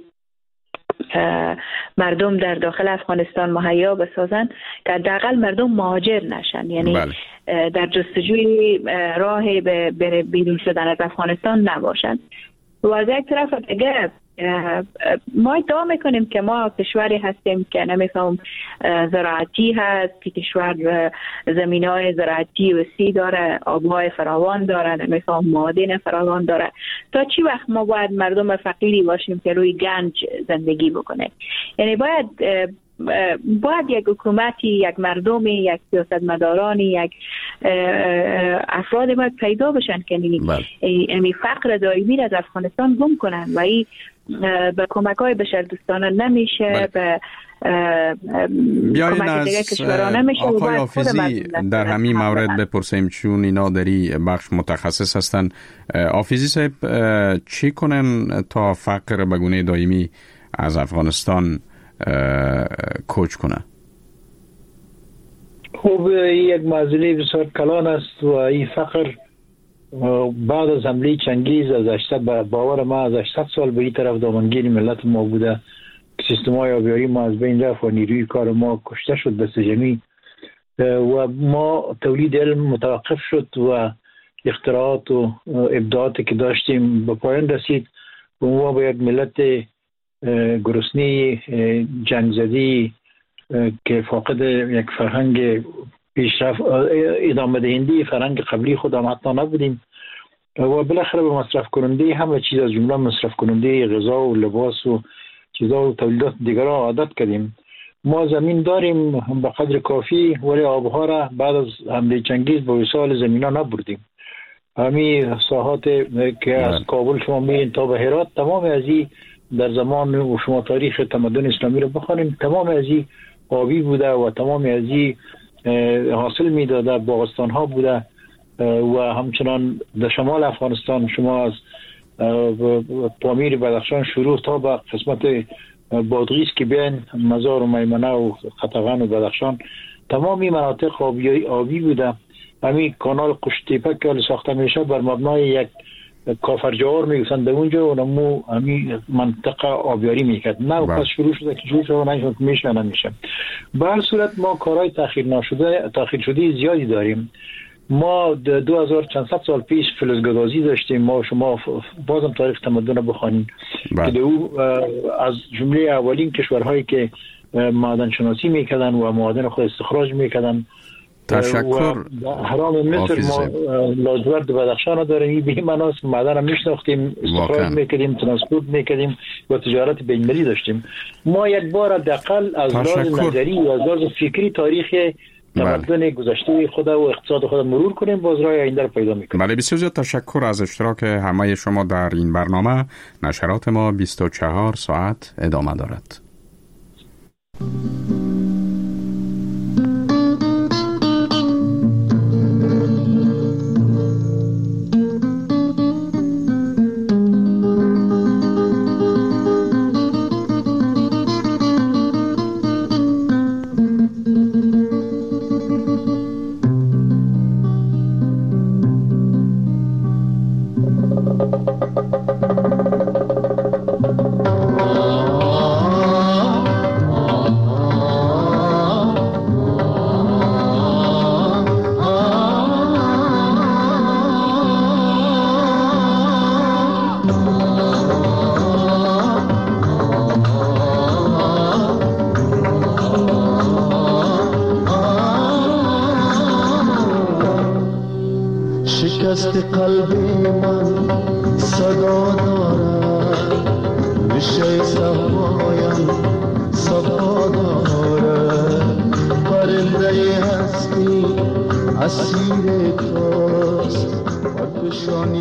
مردم در داخل افغانستان مهیا بسازن که حداقل مردم مهاجر نشن، یعنی بله. در جستجوی راه به بیرون شدن از افغانستان نباشن. و از یک طرف دیگه ما ادعا میکنیم که ما کشوری هستیم که نمیفهم زراعتی هست، که کشور زمینای زراعتی وسیع داره، آبهای فراوان داره، نمیفهم معادن فراوان داره. تا چی وقت ما باید مردم فقیری باشیم که روی گنج زندگی بکنه؟ یعنی باید باید یک حکومتی، یک مردمی، یک سیاستمدارانی، یک افراد باید پیدا بشن که این فقر دائمی از افغانستان گم کنن و این به کمک های بشردوستانه نمیشه، به بیایین از آقای حافظی در همین مورد بپرسیم، چون اینا داری بخش متخصص هستن. حافظی صاحب چی کنن تا فقر به گونه دائمی از افغانستان کوچ کنه؟ خب یک مسئله بسیار کلان است و این فقر بعد از حمله چنگیز از هشتصد باور ما از هشتصد سال به این طرف دامنگیر ملت ما بوده. سیستم‌های آبیاری ما از بین رفت و نیروی کار ما کشته شد به سجمی و ما تولید علم متوقف شد و اختراعات و ابداعاتی که داشتیم به پایان رسید و ما با یک ملت گرسنه جنگ زدی که فاقد یک فرهنگ پیشرفت ادامه دهنده فرهنگ قبلی خودم حتی نبودیم و بالاخره به مصرف کننده همه چیز از جمله مصرف کننده غذا و لباس و چیزا و تولیدات دیگر را عادت کردیم. ما زمین داریم به قدر کافی ولی آبها را بعد از حمله چنگیز به وصال زمین ها نبردیم. همین ساحات که از کابل شما میرین تا به هرات تمام از این در زمان و شما تاریخ تمدن اسلامی رو بخوانیم تمام از این آبی بوده و تمام از این حاصل میداده، باغستان ها بوده و همچنان در شمال افغانستان شما از پامیر بدخشان شروع تا به قسمت بادغیس که بین مزار و میمنه و خطغن و بدخشان تمامی مناطق آبی, آبی بوده. همین کانال قشتیپک که ساخته میشه بر مبنای یک کافرجوار میگفتن در اونجا و نمو همین منطقه آبیاری میکرد نه پس شروع شده که جور شده نه میشه نمیشه. به هر صورت ما کارهای تأخیر نشده تأخیر شده زیادی داریم. ما دو هزار چند صد سال پیش فلزگدازی داشتیم. ما شما بازم تاریخ تمدن رو بخوانیم که او از جمله اولین کشورهایی که معدن شناسی میکردن و معدن خود استخراج میکردن. تشکر. حرام مصر ما لاجورد بدخشان رو داریم به این مناس معدن رو میشناختیم، استخراج میکردیم، ترانسپورت میکردیم و تجارت بین‌المللی داشتیم. ما یک بار حداقل از لحاظ نظری و از لحاظ فکری تاریخ تمدن گذشته خود و اقتصاد خود مرور کنیم، باز راه آینده رو پیدا میکنیم. بله بسیار زیاد تشکر از اشتراک همه شما در این برنامه. نشرات ما بیست و چهار ساعت ادامه دارد. شکست قلبی من صدا دارد، ریشه صفایم صفا دارد، پرنده هستی اسیر توست.